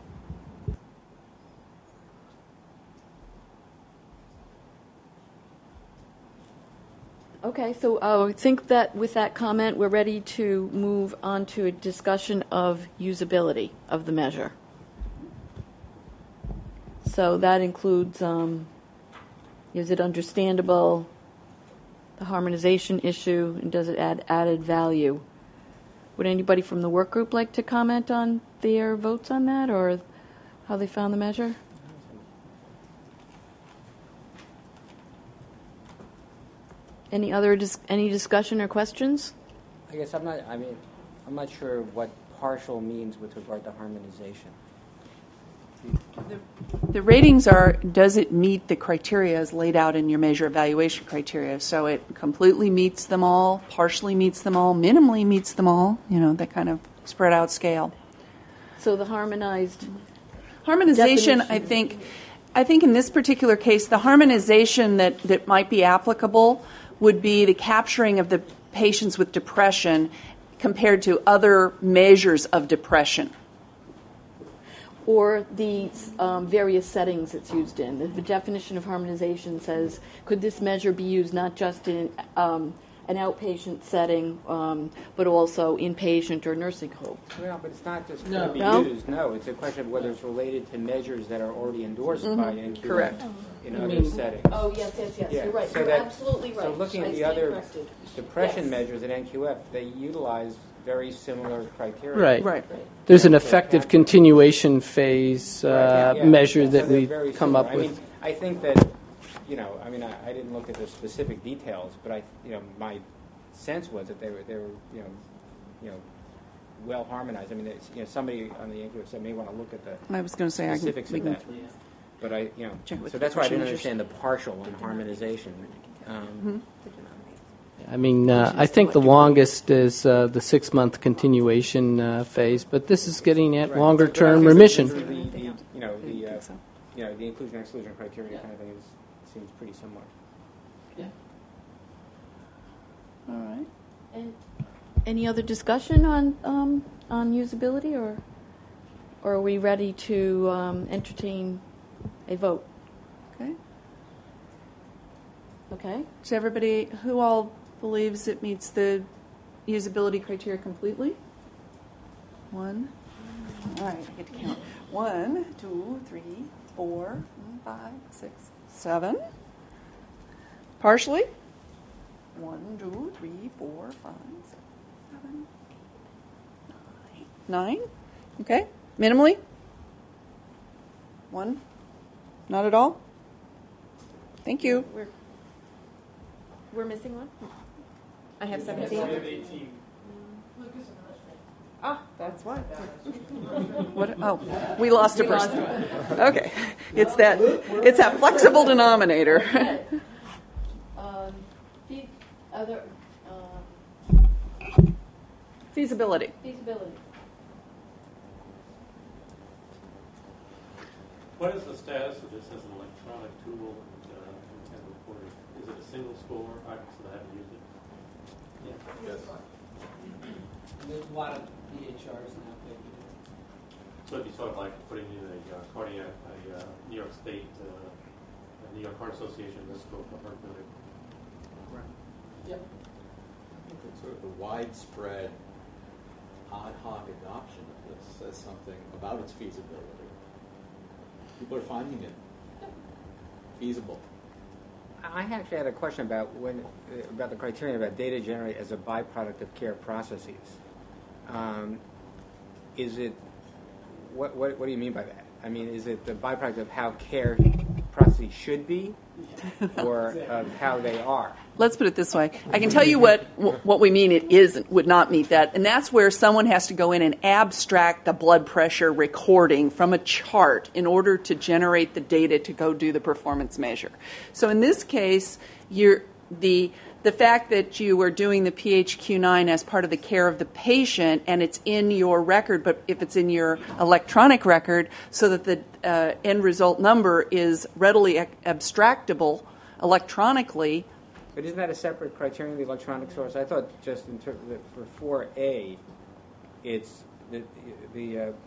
Okay, so uh, I think that with that comment, we're ready to move on to a discussion of usability of the measure. So that includes, um, is it understandable, the harmonization issue, and does it add added value? Would anybody from the work group like to comment on their votes on that, or how they found the measure? Any other dis- any discussion or questions? I guess I'm not. I mean, I'm not sure what partial means with regard to harmonization. The, the ratings are, does it meet the criteria as laid out in your measure evaluation criteria? So it completely meets them all, partially meets them all, minimally meets them all, you know, that kind of spread out scale. So the harmonized harmonization, definition. I think, I think in this particular case, the harmonization that, that might be applicable would be the capturing of the patients with depression compared to other measures of depression. Or the um, various settings it's used in. The, the definition of harmonization says, could this measure be used not just in um, an outpatient setting, um, but also inpatient or nursing home? Well, but it's not just No. going to be No? used. No, it's a question of whether it's related to measures that are already endorsed Mhm. by N Q F Correct. in I other mean- settings. Oh, yes, yes, yes, Yeah, you're right. so You're that- absolutely right. So looking I at the stand other corrected. depression Yes. measures at N Q F, they utilize very similar criteria. Right. Right. There's an effective continuation phase uh, Yeah. measure So that they're we very come similar. up I with. mean, I think that, you know, I mean, I, I didn't look at the specific details, but I, you know, my sense was that they were, they were, you know, you know, well harmonized. I mean, it's, you know, somebody on the N Q F side may want to look at the I was going to say, I can, specifics we of can, that. But I, you know, Check with so the that's why I didn't depression understand the partial on harmonization. Um, Mm-hmm. I mean, uh, I think the longest is uh, the six-month continuation uh, phase, but this is getting at Right. But longer-term obviously remission. The, the, the, you know, the, uh, you know, the inclusion and exclusion criteria kind of thing is, seems pretty similar. all right. And any other discussion on um, on usability, or or are we ready to um, entertain a vote? Okay. Okay. So everybody, who all believes it meets the usability criteria completely? One. All right, I get to count. One, two, three, four, five, six, seven. Partially? One, two, three, four, five, six, seven, nine. Nine? Okay. Minimally? One? Not at all? Thank you. We're we're missing one. I have We seventeen. have eighteen. Ah, that's why. What? Oh, we lost a We lost person. Okay, it's that it's that flexible denominator. Um, the other, um, Feasibility. Feasibility. What is the status of this as an electronic tool and, uh, and reporting? Is it a single score? I so I haven't used it. Yeah. Yes. There's a lot of E H Rs now. So it'd be sort of like putting in a uh, cardiac, a uh, New York State, uh, a New York Heart Association risk score for heart failure. Right. Yep. I think that sort of the widespread ad hoc adoption of this says something about its feasibility. People are finding it feasible. I actually had a question about when about the criterion about data generated as a byproduct of care processes. Um, is it what, what what do you mean by that? I mean, is it the byproduct of how care processes should be, or of how they are? Let's put it this way. I can tell you what what we mean it is would not meet that, and that's where someone has to go in and abstract the blood pressure recording from a chart in order to generate the data to go do the performance measure. So in this case, you're the the fact that you are doing the P H Q nine as part of the care of the patient and it's in your record, but if it's in your electronic record, so that the uh, end result number is readily abstractable electronically. But isn't that a separate criterion, the electronic source? I thought just in terms of for four A, it's the, the uh,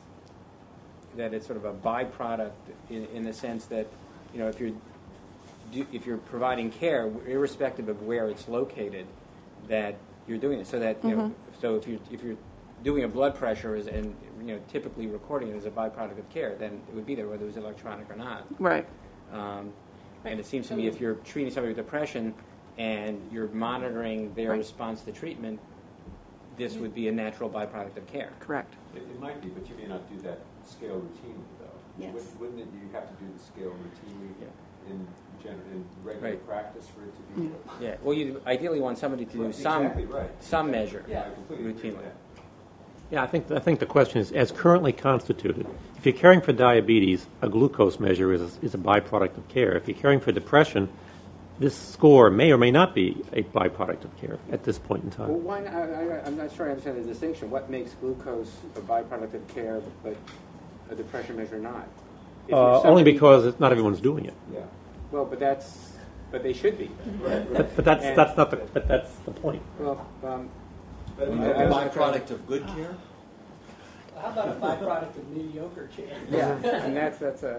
that it's sort of a byproduct in, in the sense that, you know, if you're do, if you're providing care, irrespective of where it's located, that you're doing it. So that you mm-hmm. know, so if you if you're doing a blood pressure is, and you know typically recording it as a byproduct of care, then it would be there whether it was electronic or not. Right. Um, And it seems to me if you're treating somebody with depression and you're monitoring their right. response to treatment, this would be a natural byproduct of care. Correct. It, it might be, but you may not do that scale routinely, though. Yes. Wouldn't, wouldn't it, you have to do the scale routinely yeah. in, gen- in regular right. practice for it to be? Mm-hmm. Yeah. Well, you ideally want somebody to do right. some exactly right. some measure yeah, I completely agree with routinely. that. Yeah, I think I think the question is, as currently constituted, if you're caring for diabetes, a glucose measure is a, is a byproduct of care. If you're caring for depression, this score may or may not be a byproduct of care at this point in time. Well, why not, I, I, I'm not sure I understand the distinction. What makes glucose a byproduct of care, but a depression measure not? Uh, only because it's not everyone's doing it. Yeah. Well, but that's but they should be. Right. But, but that's and, that's not the but that's the point. Well. Um, But a byproduct of good care? How about a byproduct of mediocre care? Yeah, and that's that's a.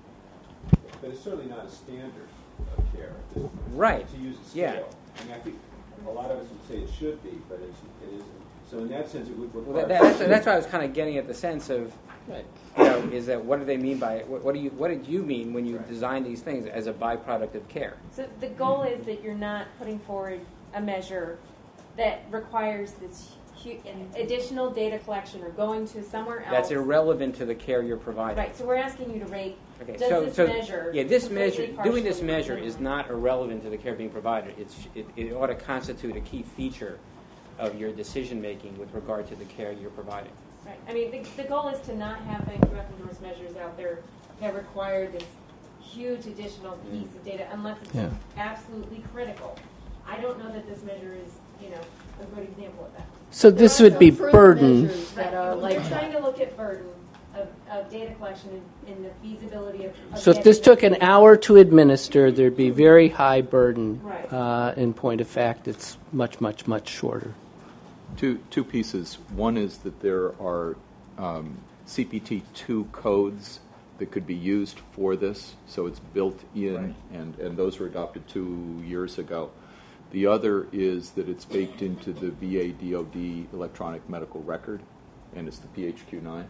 But it's certainly not a standard of care at this point. Right. To use a scale. Yeah. I mean, I think a lot of us would say it should be, but it's, it isn't. So in that sense, it would require. Well, that, that's, that's why I was kind of getting at the sense of, right. you know, is that what do they mean by what, what do you what did you mean when you right. designed these things as a byproduct of care? So the goal is that you're not putting forward a measure that requires this hu- additional data collection or going to somewhere else. That's irrelevant to the care you're providing. Right. So we're asking you to rate. Okay. Does so, this so measure? Yeah. This measure, doing this measure, minimum? is not irrelevant to the care being provided. It's it, it ought to constitute a key feature of your decision making with regard to the care you're providing. Right. I mean, the, the goal is to not have N Q F endorsed measures out there that require this huge additional piece mm. of data unless it's yeah. absolutely critical. I don't know that this measure is, you know, a good example of that. So this would be burden. That are like We're trying to look at burden of, of data collection and, and the feasibility of. of so if this took an hour to administer, there'd be very high burden. Right. Uh, in point of fact, it's much, much, much shorter. Two two pieces. One is that there are um, C P T two codes that could be used for this, so it's built in, right. and, and those were adopted two years ago. The other is that it's baked into the V A D O D electronic medical record, and it's the P H Q nine.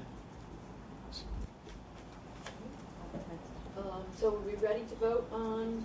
Um, so are we ready to vote on?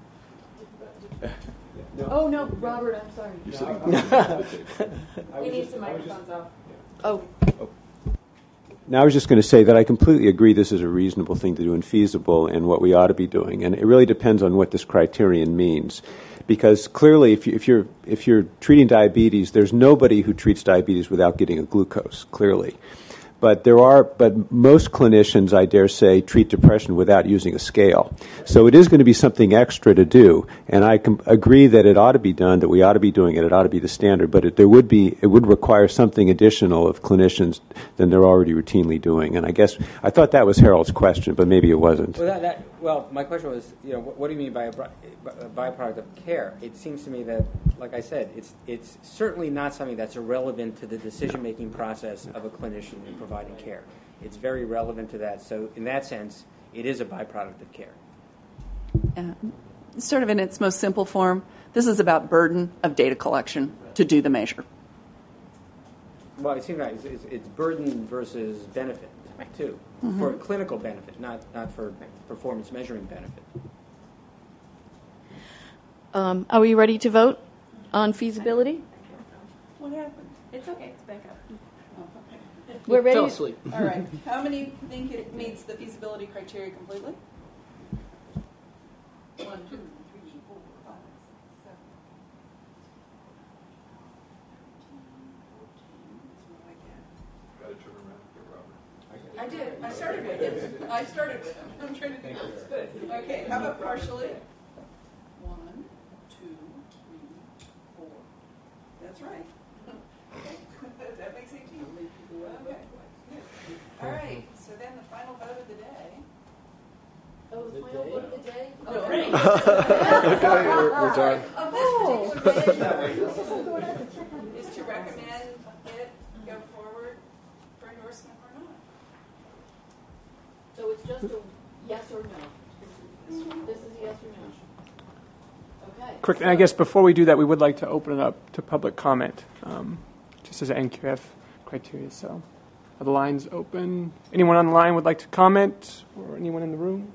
No. Oh no, Robert, I'm sorry. You're sitting. We need some microphones off. Oh. oh. Now, I was just going to say that I completely agree this is a reasonable thing to do and feasible and what we ought to be doing. And it really depends on what this criterion means. Because clearly, if, you, if, you're, if you're treating diabetes, there's nobody who treats diabetes without getting a glucose, clearly. But there are, but most clinicians, I dare say, treat depression without using a scale. So it is going to be something extra to do, and I com- agree that it ought to be done, that we ought to be doing it, it ought to be the standard. But it, there would be, it would require something additional of clinicians than they're already routinely doing. And I guess I thought that was Harold's question, but maybe it wasn't. Well, that, that, well, my question was, you know, what, what do you mean by a, by a byproduct of care? It seems to me that, like I said, it's it's certainly not something that's irrelevant to the decision-making process of a clinician in providing care. It's very relevant to that. So, in that sense, it is a byproduct of care. Uh, sort of in its most simple form, this is about burden of data collection to do the measure. Well, it seems like it's, it's, it's burden versus benefit, too, Mhm. for clinical benefit, not not for performance measuring benefit. Um, are we ready to vote on feasibility? What happened? It's okay, it's back up. We're ready. Fell asleep. All right. How many think it meets the feasibility criteria completely? One, two, three, four, five, six, seven. Got to turn around and get Robert. I did. I started with him. I started with him. I'm trying to do this. Good. Okay. How about partially? One, two, three, four. That's right. Okay. That makes eighteen. Okay. All right. So then the final vote of the day. Oh, the final vote of the day? No. Okay, we're, we're done. Of this particular measure is to recommend it go forward for endorsement or not. So it's just a yes or no? This is a yes or no? Okay. Correct. And I guess before we do that, we would like to open it up to public comment, um, just as an N Q F criteria. So are the lines open? Anyone on the line would like to comment, or anyone in the room?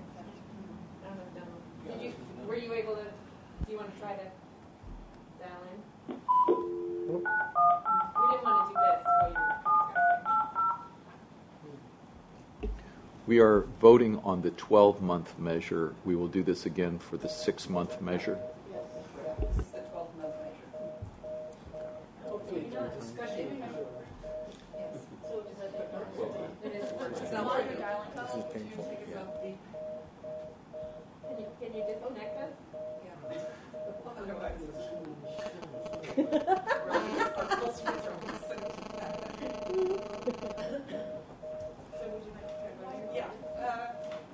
Did you, were you able to, do you want to try to dial in? We didn't want to do this while you were discussing. We are voting on the twelve-month measure. We will do this again for the six-month measure. This is the twelve-month measure. Okay, you're not discussing. Yes. So does that take It is It's not like a dialing code. Can you, can you disconnect us? Yeah. Uh,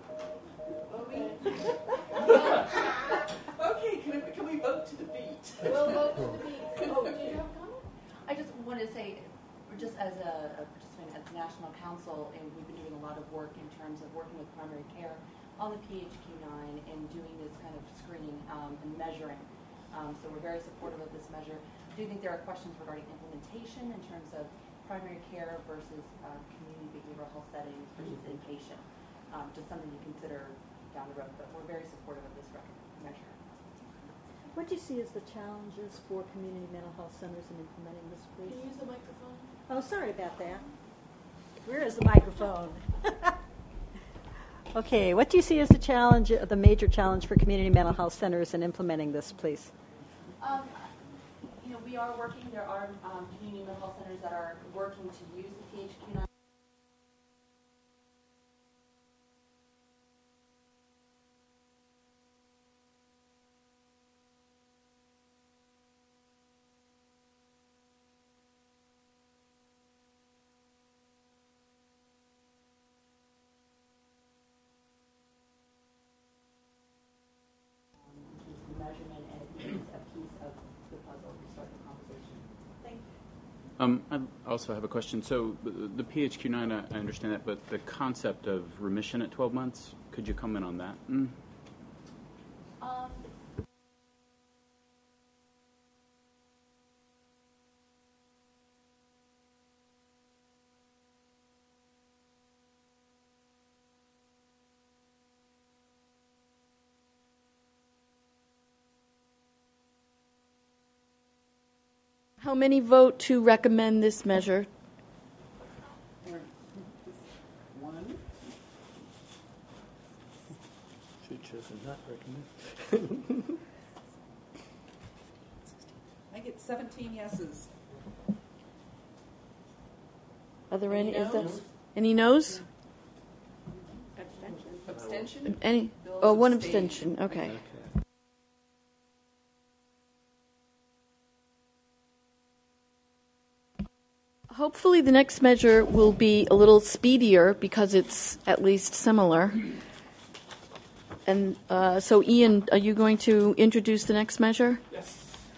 okay, can, we, can we vote to the beat? We'll vote to the beat. Oh, did you have a comment? I just wanted to say, just as a, a participant at the National Council, and we've been doing a lot of work in terms of working with primary care on the P H Q nine and doing this kind of screening um, and measuring. Um, so we're very supportive of this measure. I do think there are questions regarding implementation in terms of primary care versus uh, community behavioral health settings versus inpatient. Um, just something to consider down the road, but we're very supportive of this rec- measure. What do you see as the challenges for community mental health centers in implementing this, please? Can you use the microphone? Oh, sorry about that. Where is the microphone? Okay, what do you see as the challenge, the major challenge for community mental health centers in implementing this, please? Um, you know, we are working, there are um, community mental health centers that are working to use the P H Q nine. Measurement and it is a piece of the puzzle to start the conversation. Thank you. Um, I also have a question. So the, the P H Q nine, I, I understand that, but the concept of remission at twelve months, could you comment on that? Mm. Um, How many vote to recommend this measure? One. Should have chosen not recommend. I get seventeen yeses. Are there any? Is that, any no's? Abstention? Any? Oh, one abstention. Okay. Hopefully, the next measure will be a little speedier because it's at least similar. And uh, so, Ian, are you going to introduce the next measure? Yes.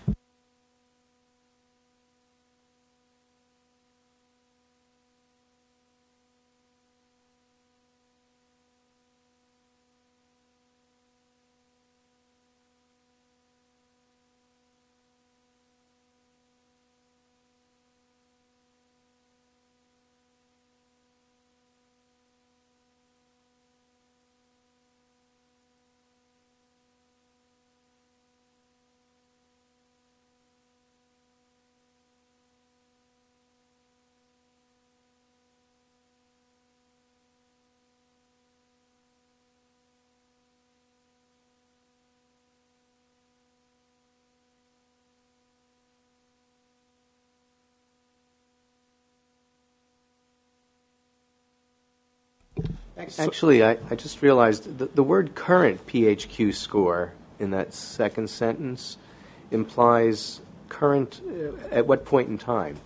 Actually, I, I just realized the, the word current P H Q score in that second sentence implies current uh, at what point in time?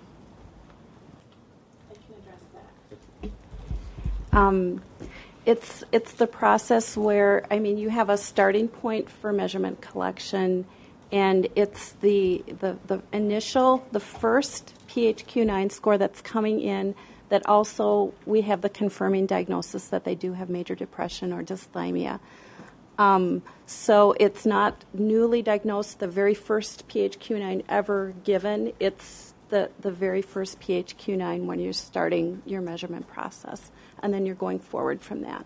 Um, it's it's the process where, I mean, you have a starting point for measurement collection, and it's the the, the initial, the first P H Q nine score that's coming in that also we have the confirming diagnosis that they do have major depression or dysthymia. Um, so it's not newly diagnosed, the very first P H Q nine ever given. It's the, the very first P H Q nine when you're starting your measurement process, and then you're going forward from that.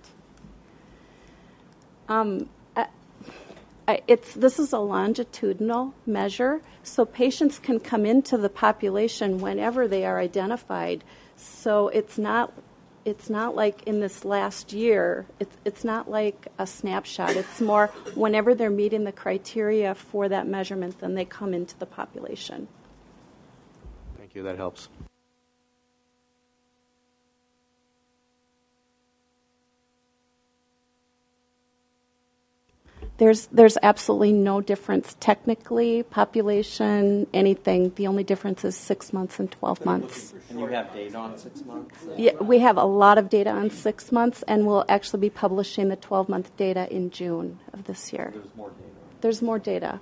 Um, I, I, it's, this is a longitudinal measure, so patients can come into the population whenever they are identified. So it's not it's not like in this last year. It's it's not like a snapshot. It's more whenever they're meeting the criteria for that measurement, then they come into the population. Thank you. That helps. There's there's absolutely no difference technically, population, anything. The only difference is six months and twelve months. And you have data on six months? Yeah, we have a lot of data on six months, and we'll actually be publishing the twelve-month data in June of this year. There's more data. There's more data.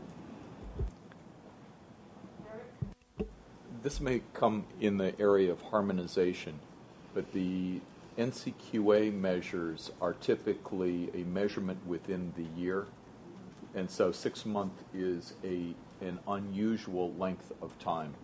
This may come in the area of harmonization, but the N C Q A measures are typically a measurement within the year, and so six months is a an unusual length of time.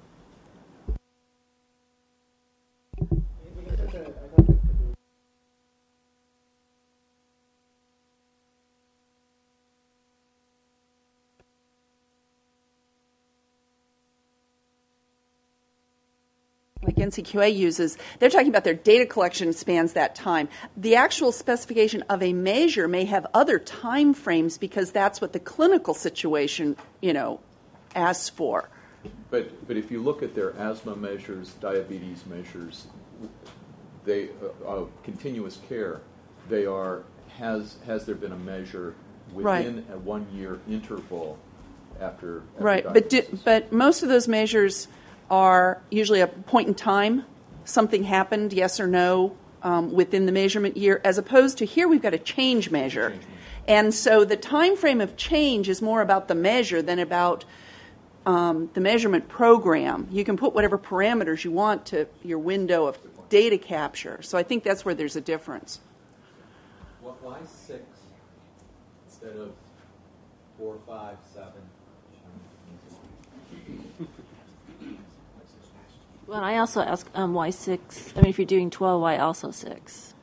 Like N C Q A uses, they're talking about their data collection spans that time. The actual specification of a measure may have other time frames because that's what the clinical situation, you know, asks for. But but if you look at their asthma measures, diabetes measures, they uh, uh, continuous care, they are has has there been a measure within Right. a one year interval after, after Right, but di- diagnosis? but most of those measures are usually a point in time. Something happened, yes or no, um, within the measurement year, as opposed to here we've got a change measure. Change measure. And so the time frame of change is more about the measure than about um, the measurement program. You can put whatever parameters you want to your window of data capture. So I think that's where there's a difference. Why six instead of four, five, seven? Well, I also ask um, why six? I mean, if you're doing twelve, why also six?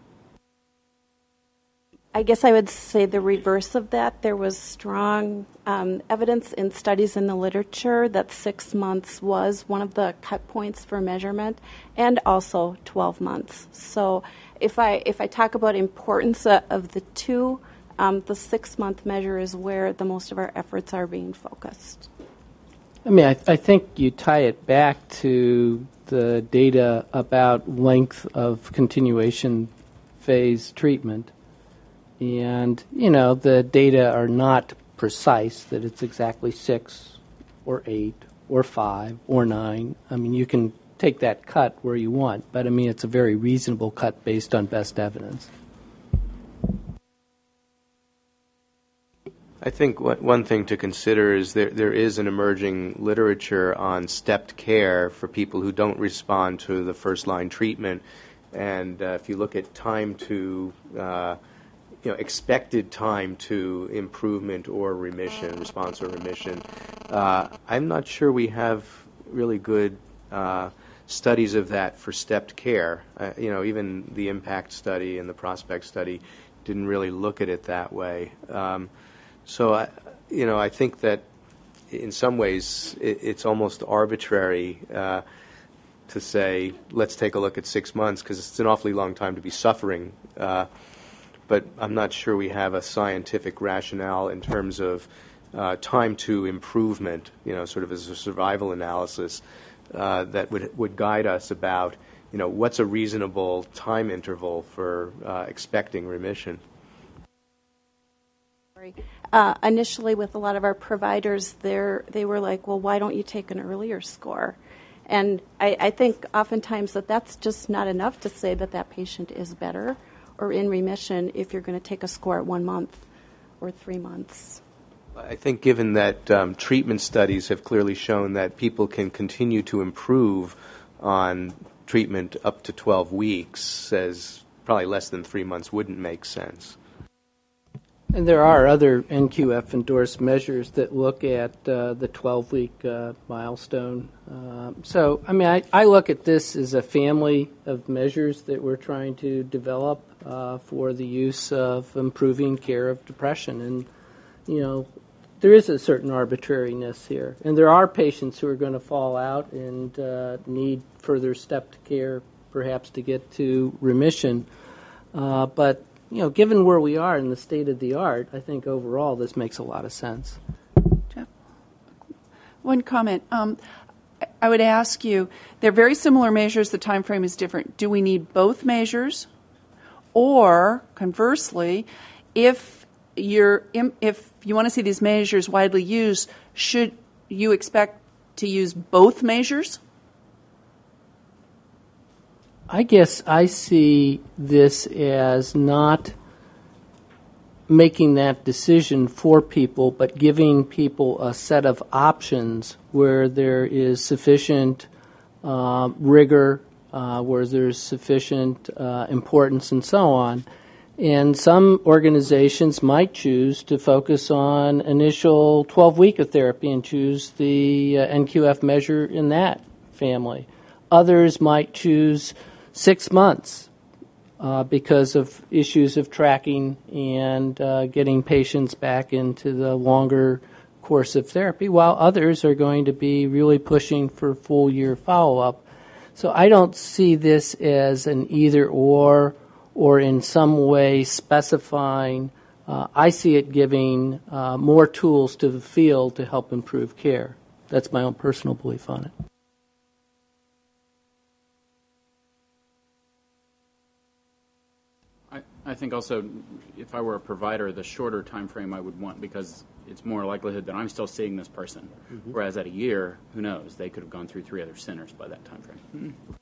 I guess I would say the reverse of that. There was strong um, evidence in studies in the literature that six months was one of the cut points for measurement, and also twelve months. So if I if I talk about importance uh, of the two, um, the six-month measure is where the most of our efforts are being focused. I mean, I, I think you tie it back to the data about length of continuation phase treatment. And, you know, the data are not precise, that it's exactly six or eight or five or nine. I mean, you can take that cut where you want, but I mean, it's a very reasonable cut based on best evidence. I think what, one thing to consider is there, there is an emerging literature on stepped care for people who don't respond to the first-line treatment. And uh, if you look at time to, uh, you know, expected time to improvement or remission, response or remission, uh, I'm not sure we have really good uh, studies of that for stepped care. Uh, you know, even the IMPACT study and the PROSPECT study didn't really look at it that way. Um, So, I, you know, I think that in some ways it, it's almost arbitrary uh, to say, let's take a look at six months because it's an awfully long time to be suffering. Uh, but I'm not sure we have a scientific rationale in terms of uh, time to improvement, you know, sort of as a survival analysis uh, that would, would guide us about, you know, what's a reasonable time interval for uh, expecting remission. Uh, initially, with a lot of our providers, they're, they were like, well, why don't you take an earlier score? And I, I think oftentimes that that's just not enough to say that that patient is better or in remission if you're going to take a score at one month or three months. I think given that um, treatment studies have clearly shown that people can continue to improve on treatment up to twelve weeks, says probably less than three months wouldn't make sense. And there are other N Q F endorsed measures that look at uh, the twelve-week uh, milestone. Um, so, I mean, I, I look at this as a family of measures that we're trying to develop uh, for the use of improving care of depression. And, you know, there is a certain arbitrariness here. And there are patients who are going to fall out and uh, need further stepped care, perhaps to get to remission. Uh, but You know, given where we are in the state of the art, I think overall this makes a lot of sense. Jeff, one comment. Um, I would ask you, they're very similar measures. The time frame is different. Do we need both measures? Or, conversely, if you're if you want to see these measures widely used, should you expect to use both measures? I guess I see this as not making that decision for people, but giving people a set of options where there is sufficient uh, rigor, uh, where there's sufficient uh, importance, and so on. And some organizations might choose to focus on initial twelve-week of therapy and choose the uh, N Q F measure in that family. Others might choose six months uh, because of issues of tracking and uh, getting patients back into the longer course of therapy, while others are going to be really pushing for full year follow-up. So I don't see this as an either or or in some way specifying. Uh, I see it giving uh, more tools to the field to help improve care. That's my own personal belief on it. I think also, if I were a provider, the shorter time frame I would want, because it's more likelihood that I'm still seeing this person. Mm-hmm. Whereas at a year, who knows? They could have gone through three other centers by that time frame. Mm-hmm.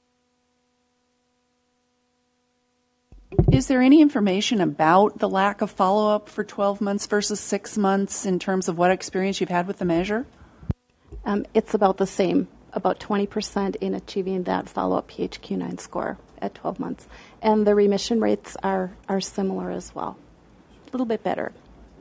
Is there any information about the lack of follow-up for twelve months versus six months in terms of what experience you've had with the measure? Um, it's about the same, about twenty percent in achieving that follow-up P H Q nine score at twelve months. And the remission rates are, are similar as well, a little bit better.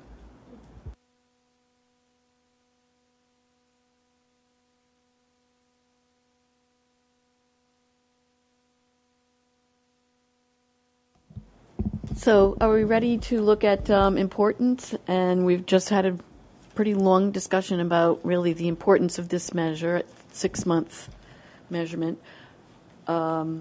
So are we ready to look at um, importance? And we've just had a pretty long discussion about really the importance of this measure at six months measurement. Um,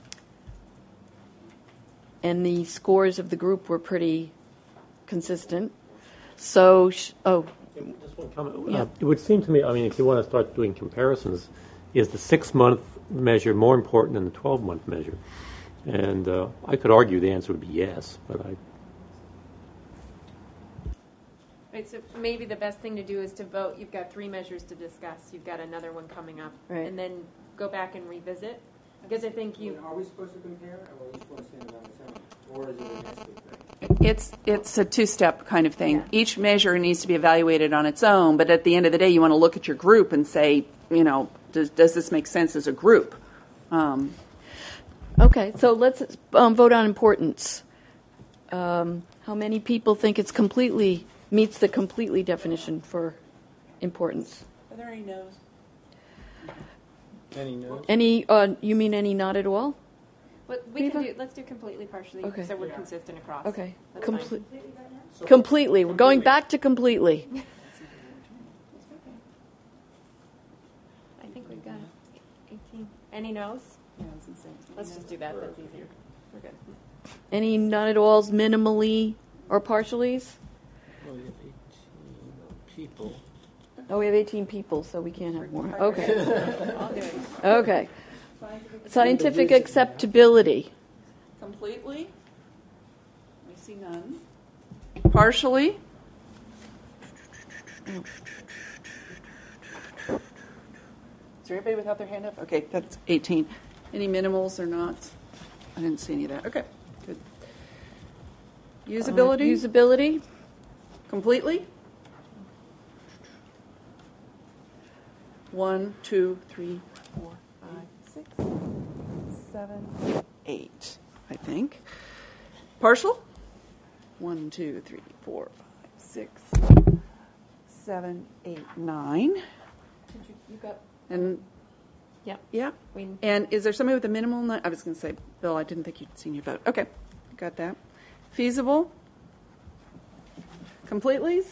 and the scores of the group were pretty consistent. So, sh- oh. Just one comment. Yeah. Uh, it would seem to me, I mean, if you want to start doing comparisons, is the six-month measure more important than the twelve-month measure? And uh, I could argue the answer would be yes, but I. Right, so maybe the best thing to do is to vote. You've got three measures to discuss. You've got another one coming up. Right. And then go back and revisit. Because I think you... Are we supposed to compare, or are we supposed to stand on its own? Or is it a nested thing? It's it's a two-step kind of thing. Each measure needs to be evaluated on its own, but at the end of the day, you want to look at your group and say, you know, does, does this make sense as a group? Um, Okay, so let's um, vote on importance. Um, how many people think it's completely, meets the completely definition for importance? Are there any no's? Any no's? Any, uh, you mean any not at all? Well, we can Eva? do, let's do completely partially Okay. so we're consistent across. Okay, That's Comple- fine. completely. We're going back to completely. I think we've got eighteen. Any no's? Let's just do that. That's easier. We're good. Any not at alls, minimally, or partiallys? Well, we have eighteen people. Oh, we have eighteen people, so we can't have more. Okay. I'll do it. Okay. Scientific acceptability. Completely? I see none. Partially? Is there anybody without their hand up? Okay, that's eighteen. Any minimals or not? I didn't see any of that. Okay, good. Usability? Uh, usability. Completely? One, two, three, four, five, six, seven, eight, I think. Partial? One, two, three, four, five, six, seven, eight, nine. Did you, you got... And yeah, yeah. And is there somebody with a minimal? Ni- I was going to say, Bill, I didn't think you'd seen your vote. Okay, got that. Feasible? Completely's?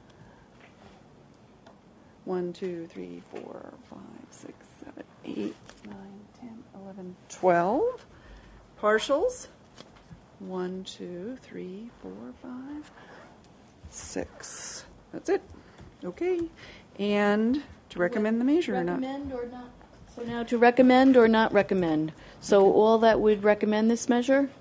One, two, three, four, five, six, seven, eight, nine, ten, eleven, twelve. Partials? One, two, three, four, five, six. That's it. Okay. And to recommend the measure or not? Recommend or not? So now to recommend or not recommend. So okay. All that would recommend this measure?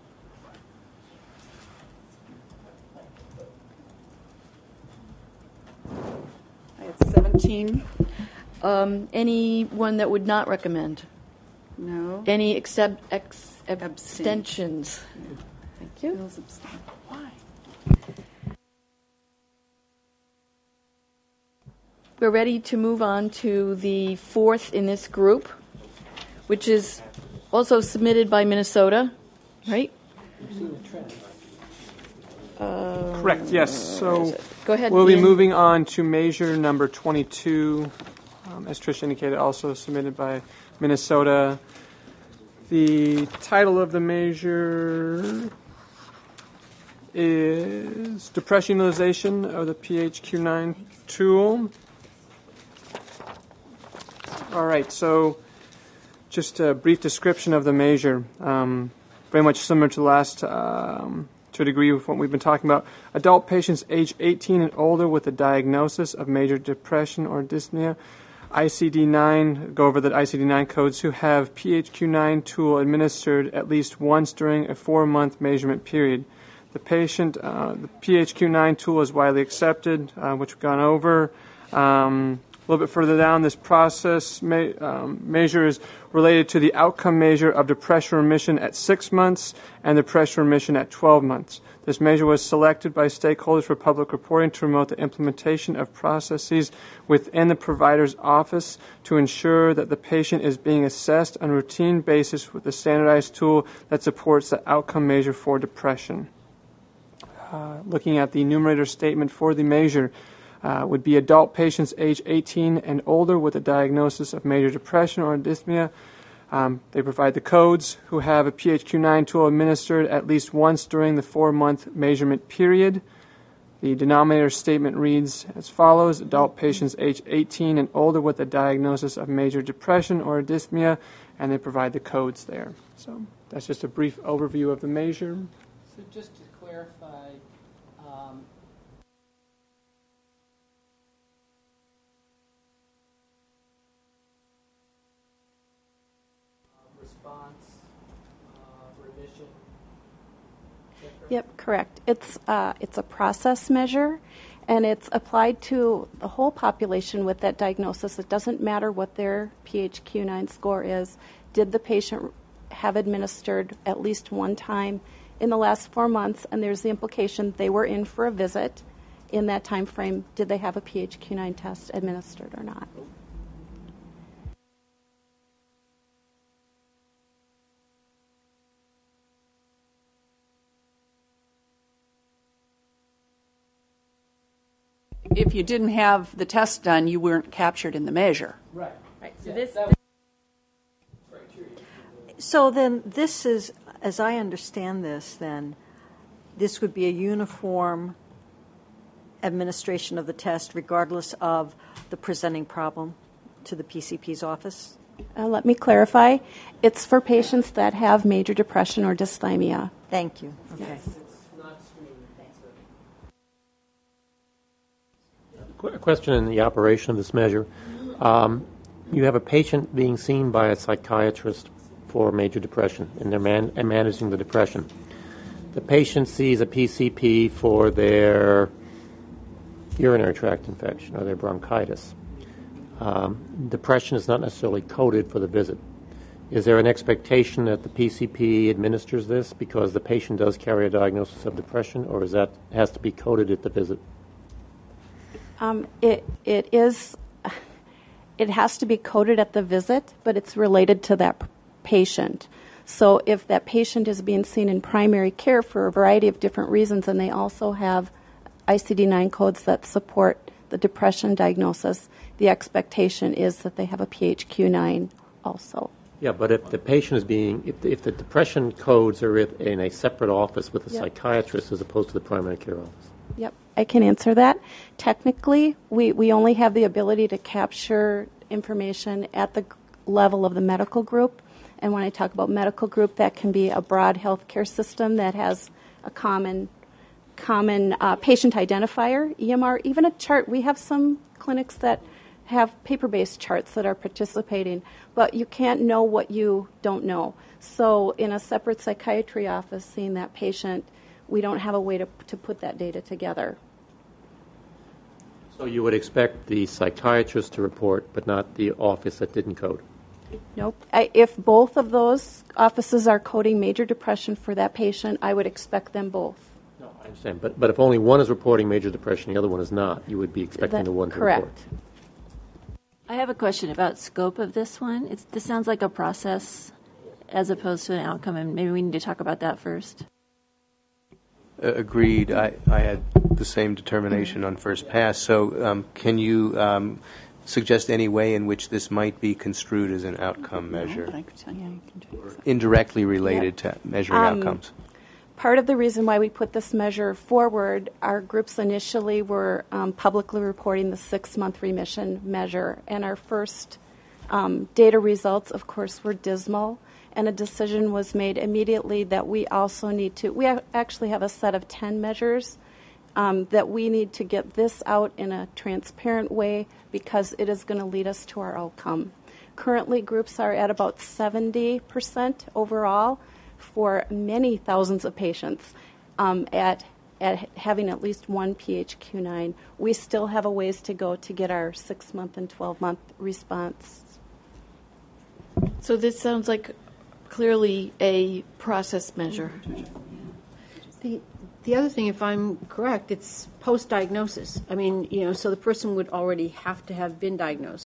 I had seventeen. Um, anyone that would not recommend? No. Any except ex, abstentions? Yeah. Thank you. Bill's abstain. Why? We're ready to move on to the fourth in this group, which is also submitted by Minnesota, right? Uh, Correct, yes. So Go ahead, we'll be Ian. moving on to measure number twenty-two, um, as Trish indicated, also submitted by Minnesota. The title of the measure is Depression Utilization of the P H Q nine tool. All right, so just a brief description of the measure. Um, very much similar to the last, um, to a degree of what we've been talking about. Adult patients age eighteen and older with a diagnosis of major depression or dyspnea, I C D nine, go over the I C D nine codes, who have P H Q nine tool administered at least once during a four-month measurement period. The patient, uh, the P H Q nine tool is widely accepted, uh, which we've gone over. Um, A little bit further down, this process me- um, measure is related to the outcome measure of depression remission at six months and depression remission at twelve months. This measure was selected by stakeholders for public reporting to promote the implementation of processes within the provider's office to ensure that the patient is being assessed on a routine basis with a standardized tool that supports the outcome measure for depression. Uh, looking at the numerator statement for the measure, Uh, would be adult patients age eighteen and older with a diagnosis of major depression or dyspnea. Um, they provide the codes, who have a P H Q nine tool administered at least once during the four-month measurement period. The denominator statement reads as follows: adult patients age eighteen and older with a diagnosis of major depression or dyspnea, and they provide the codes there. So that's just a brief overview of the measure. So just to clarify, um, response, uh, remission. Yep, correct. It's uh, it's a process measure, and it's applied to the whole population with that diagnosis. It doesn't matter what their P H Q nine score is. Did the patient have administered at least one time in the last four months? And there's the implication they were in for a visit in that time frame. Did they have a P H Q nine test administered or not? If you didn't have the test done, you weren't captured in the measure. Right. Right. So Yeah, this. that was criteria. So then this is, as I understand this, then this would be a uniform administration of the test regardless of the presenting problem to the P C P's office? Uh, let me clarify. It's for patients that have major depression or dysthymia. Thank you. Okay. Yes. Qu- A question in the operation of this measure. Um, you have a patient being seen by a psychiatrist for major depression, and they're man- and managing the depression. The patient sees a P C P for their urinary tract infection or their bronchitis. Um, depression is not necessarily coded for the visit. Is there an expectation that the P C P administers this because the patient does carry a diagnosis of depression, or is that has to be coded at the visit? Um, it it is. It has to be coded at the visit, but it's related to that p- patient. So if that patient is being seen in primary care for a variety of different reasons, and they also have I C D nine codes that support the depression diagnosis, the expectation is that they have a P H Q nine also. Yeah, but if the patient is being, if the, if the depression codes are in in a separate office with a Yep. psychiatrist as opposed to the primary care office. Yep, I can answer that. Technically, we, we only have the ability to capture information at the g- level of the medical group. And when I talk about medical group, that can be a broad healthcare system that has a common common uh, patient identifier, E M R, even a chart. We have some clinics that have paper-based charts that are participating, but you can't know what you don't know. So in a separate psychiatry office, seeing that patient, we don't have a way to, to put that data together. So you would expect the psychiatrist to report, but not the office that didn't code? Nope. I, if both of those offices are coding major depression for that patient, I would expect them both. No, I understand. But, but if only one is reporting major depression, the other one is not, you would be expecting That- the one to correct. report. I have a question about scope of this one. It's, this sounds like a process as opposed to an outcome, and maybe we need to talk about that first. Uh, agreed. I, I had the same determination on first pass. So um, can you um, suggest any way in which this might be construed as an outcome measure? I could tell you, you can do it. Indirectly related to measuring Um, outcomes. Part of the reason why we put this measure forward, our groups initially were um, publicly reporting the six-month remission measure, and our first um, data results, of course, were dismal, and a decision was made immediately that we also need to, we ha- actually have a set of ten measures um, that we need to get this out in a transparent way because it is going to lead us to our outcome. Currently, groups are at about seventy percent overall for many thousands of patients um, at at having at least one P H Q nine. We still have a ways to go to get our six-month and twelve-month response. So this sounds like clearly a process measure. The, the other thing, if I'm correct, it's post-diagnosis. I mean, you know, so the person would already have to have been diagnosed.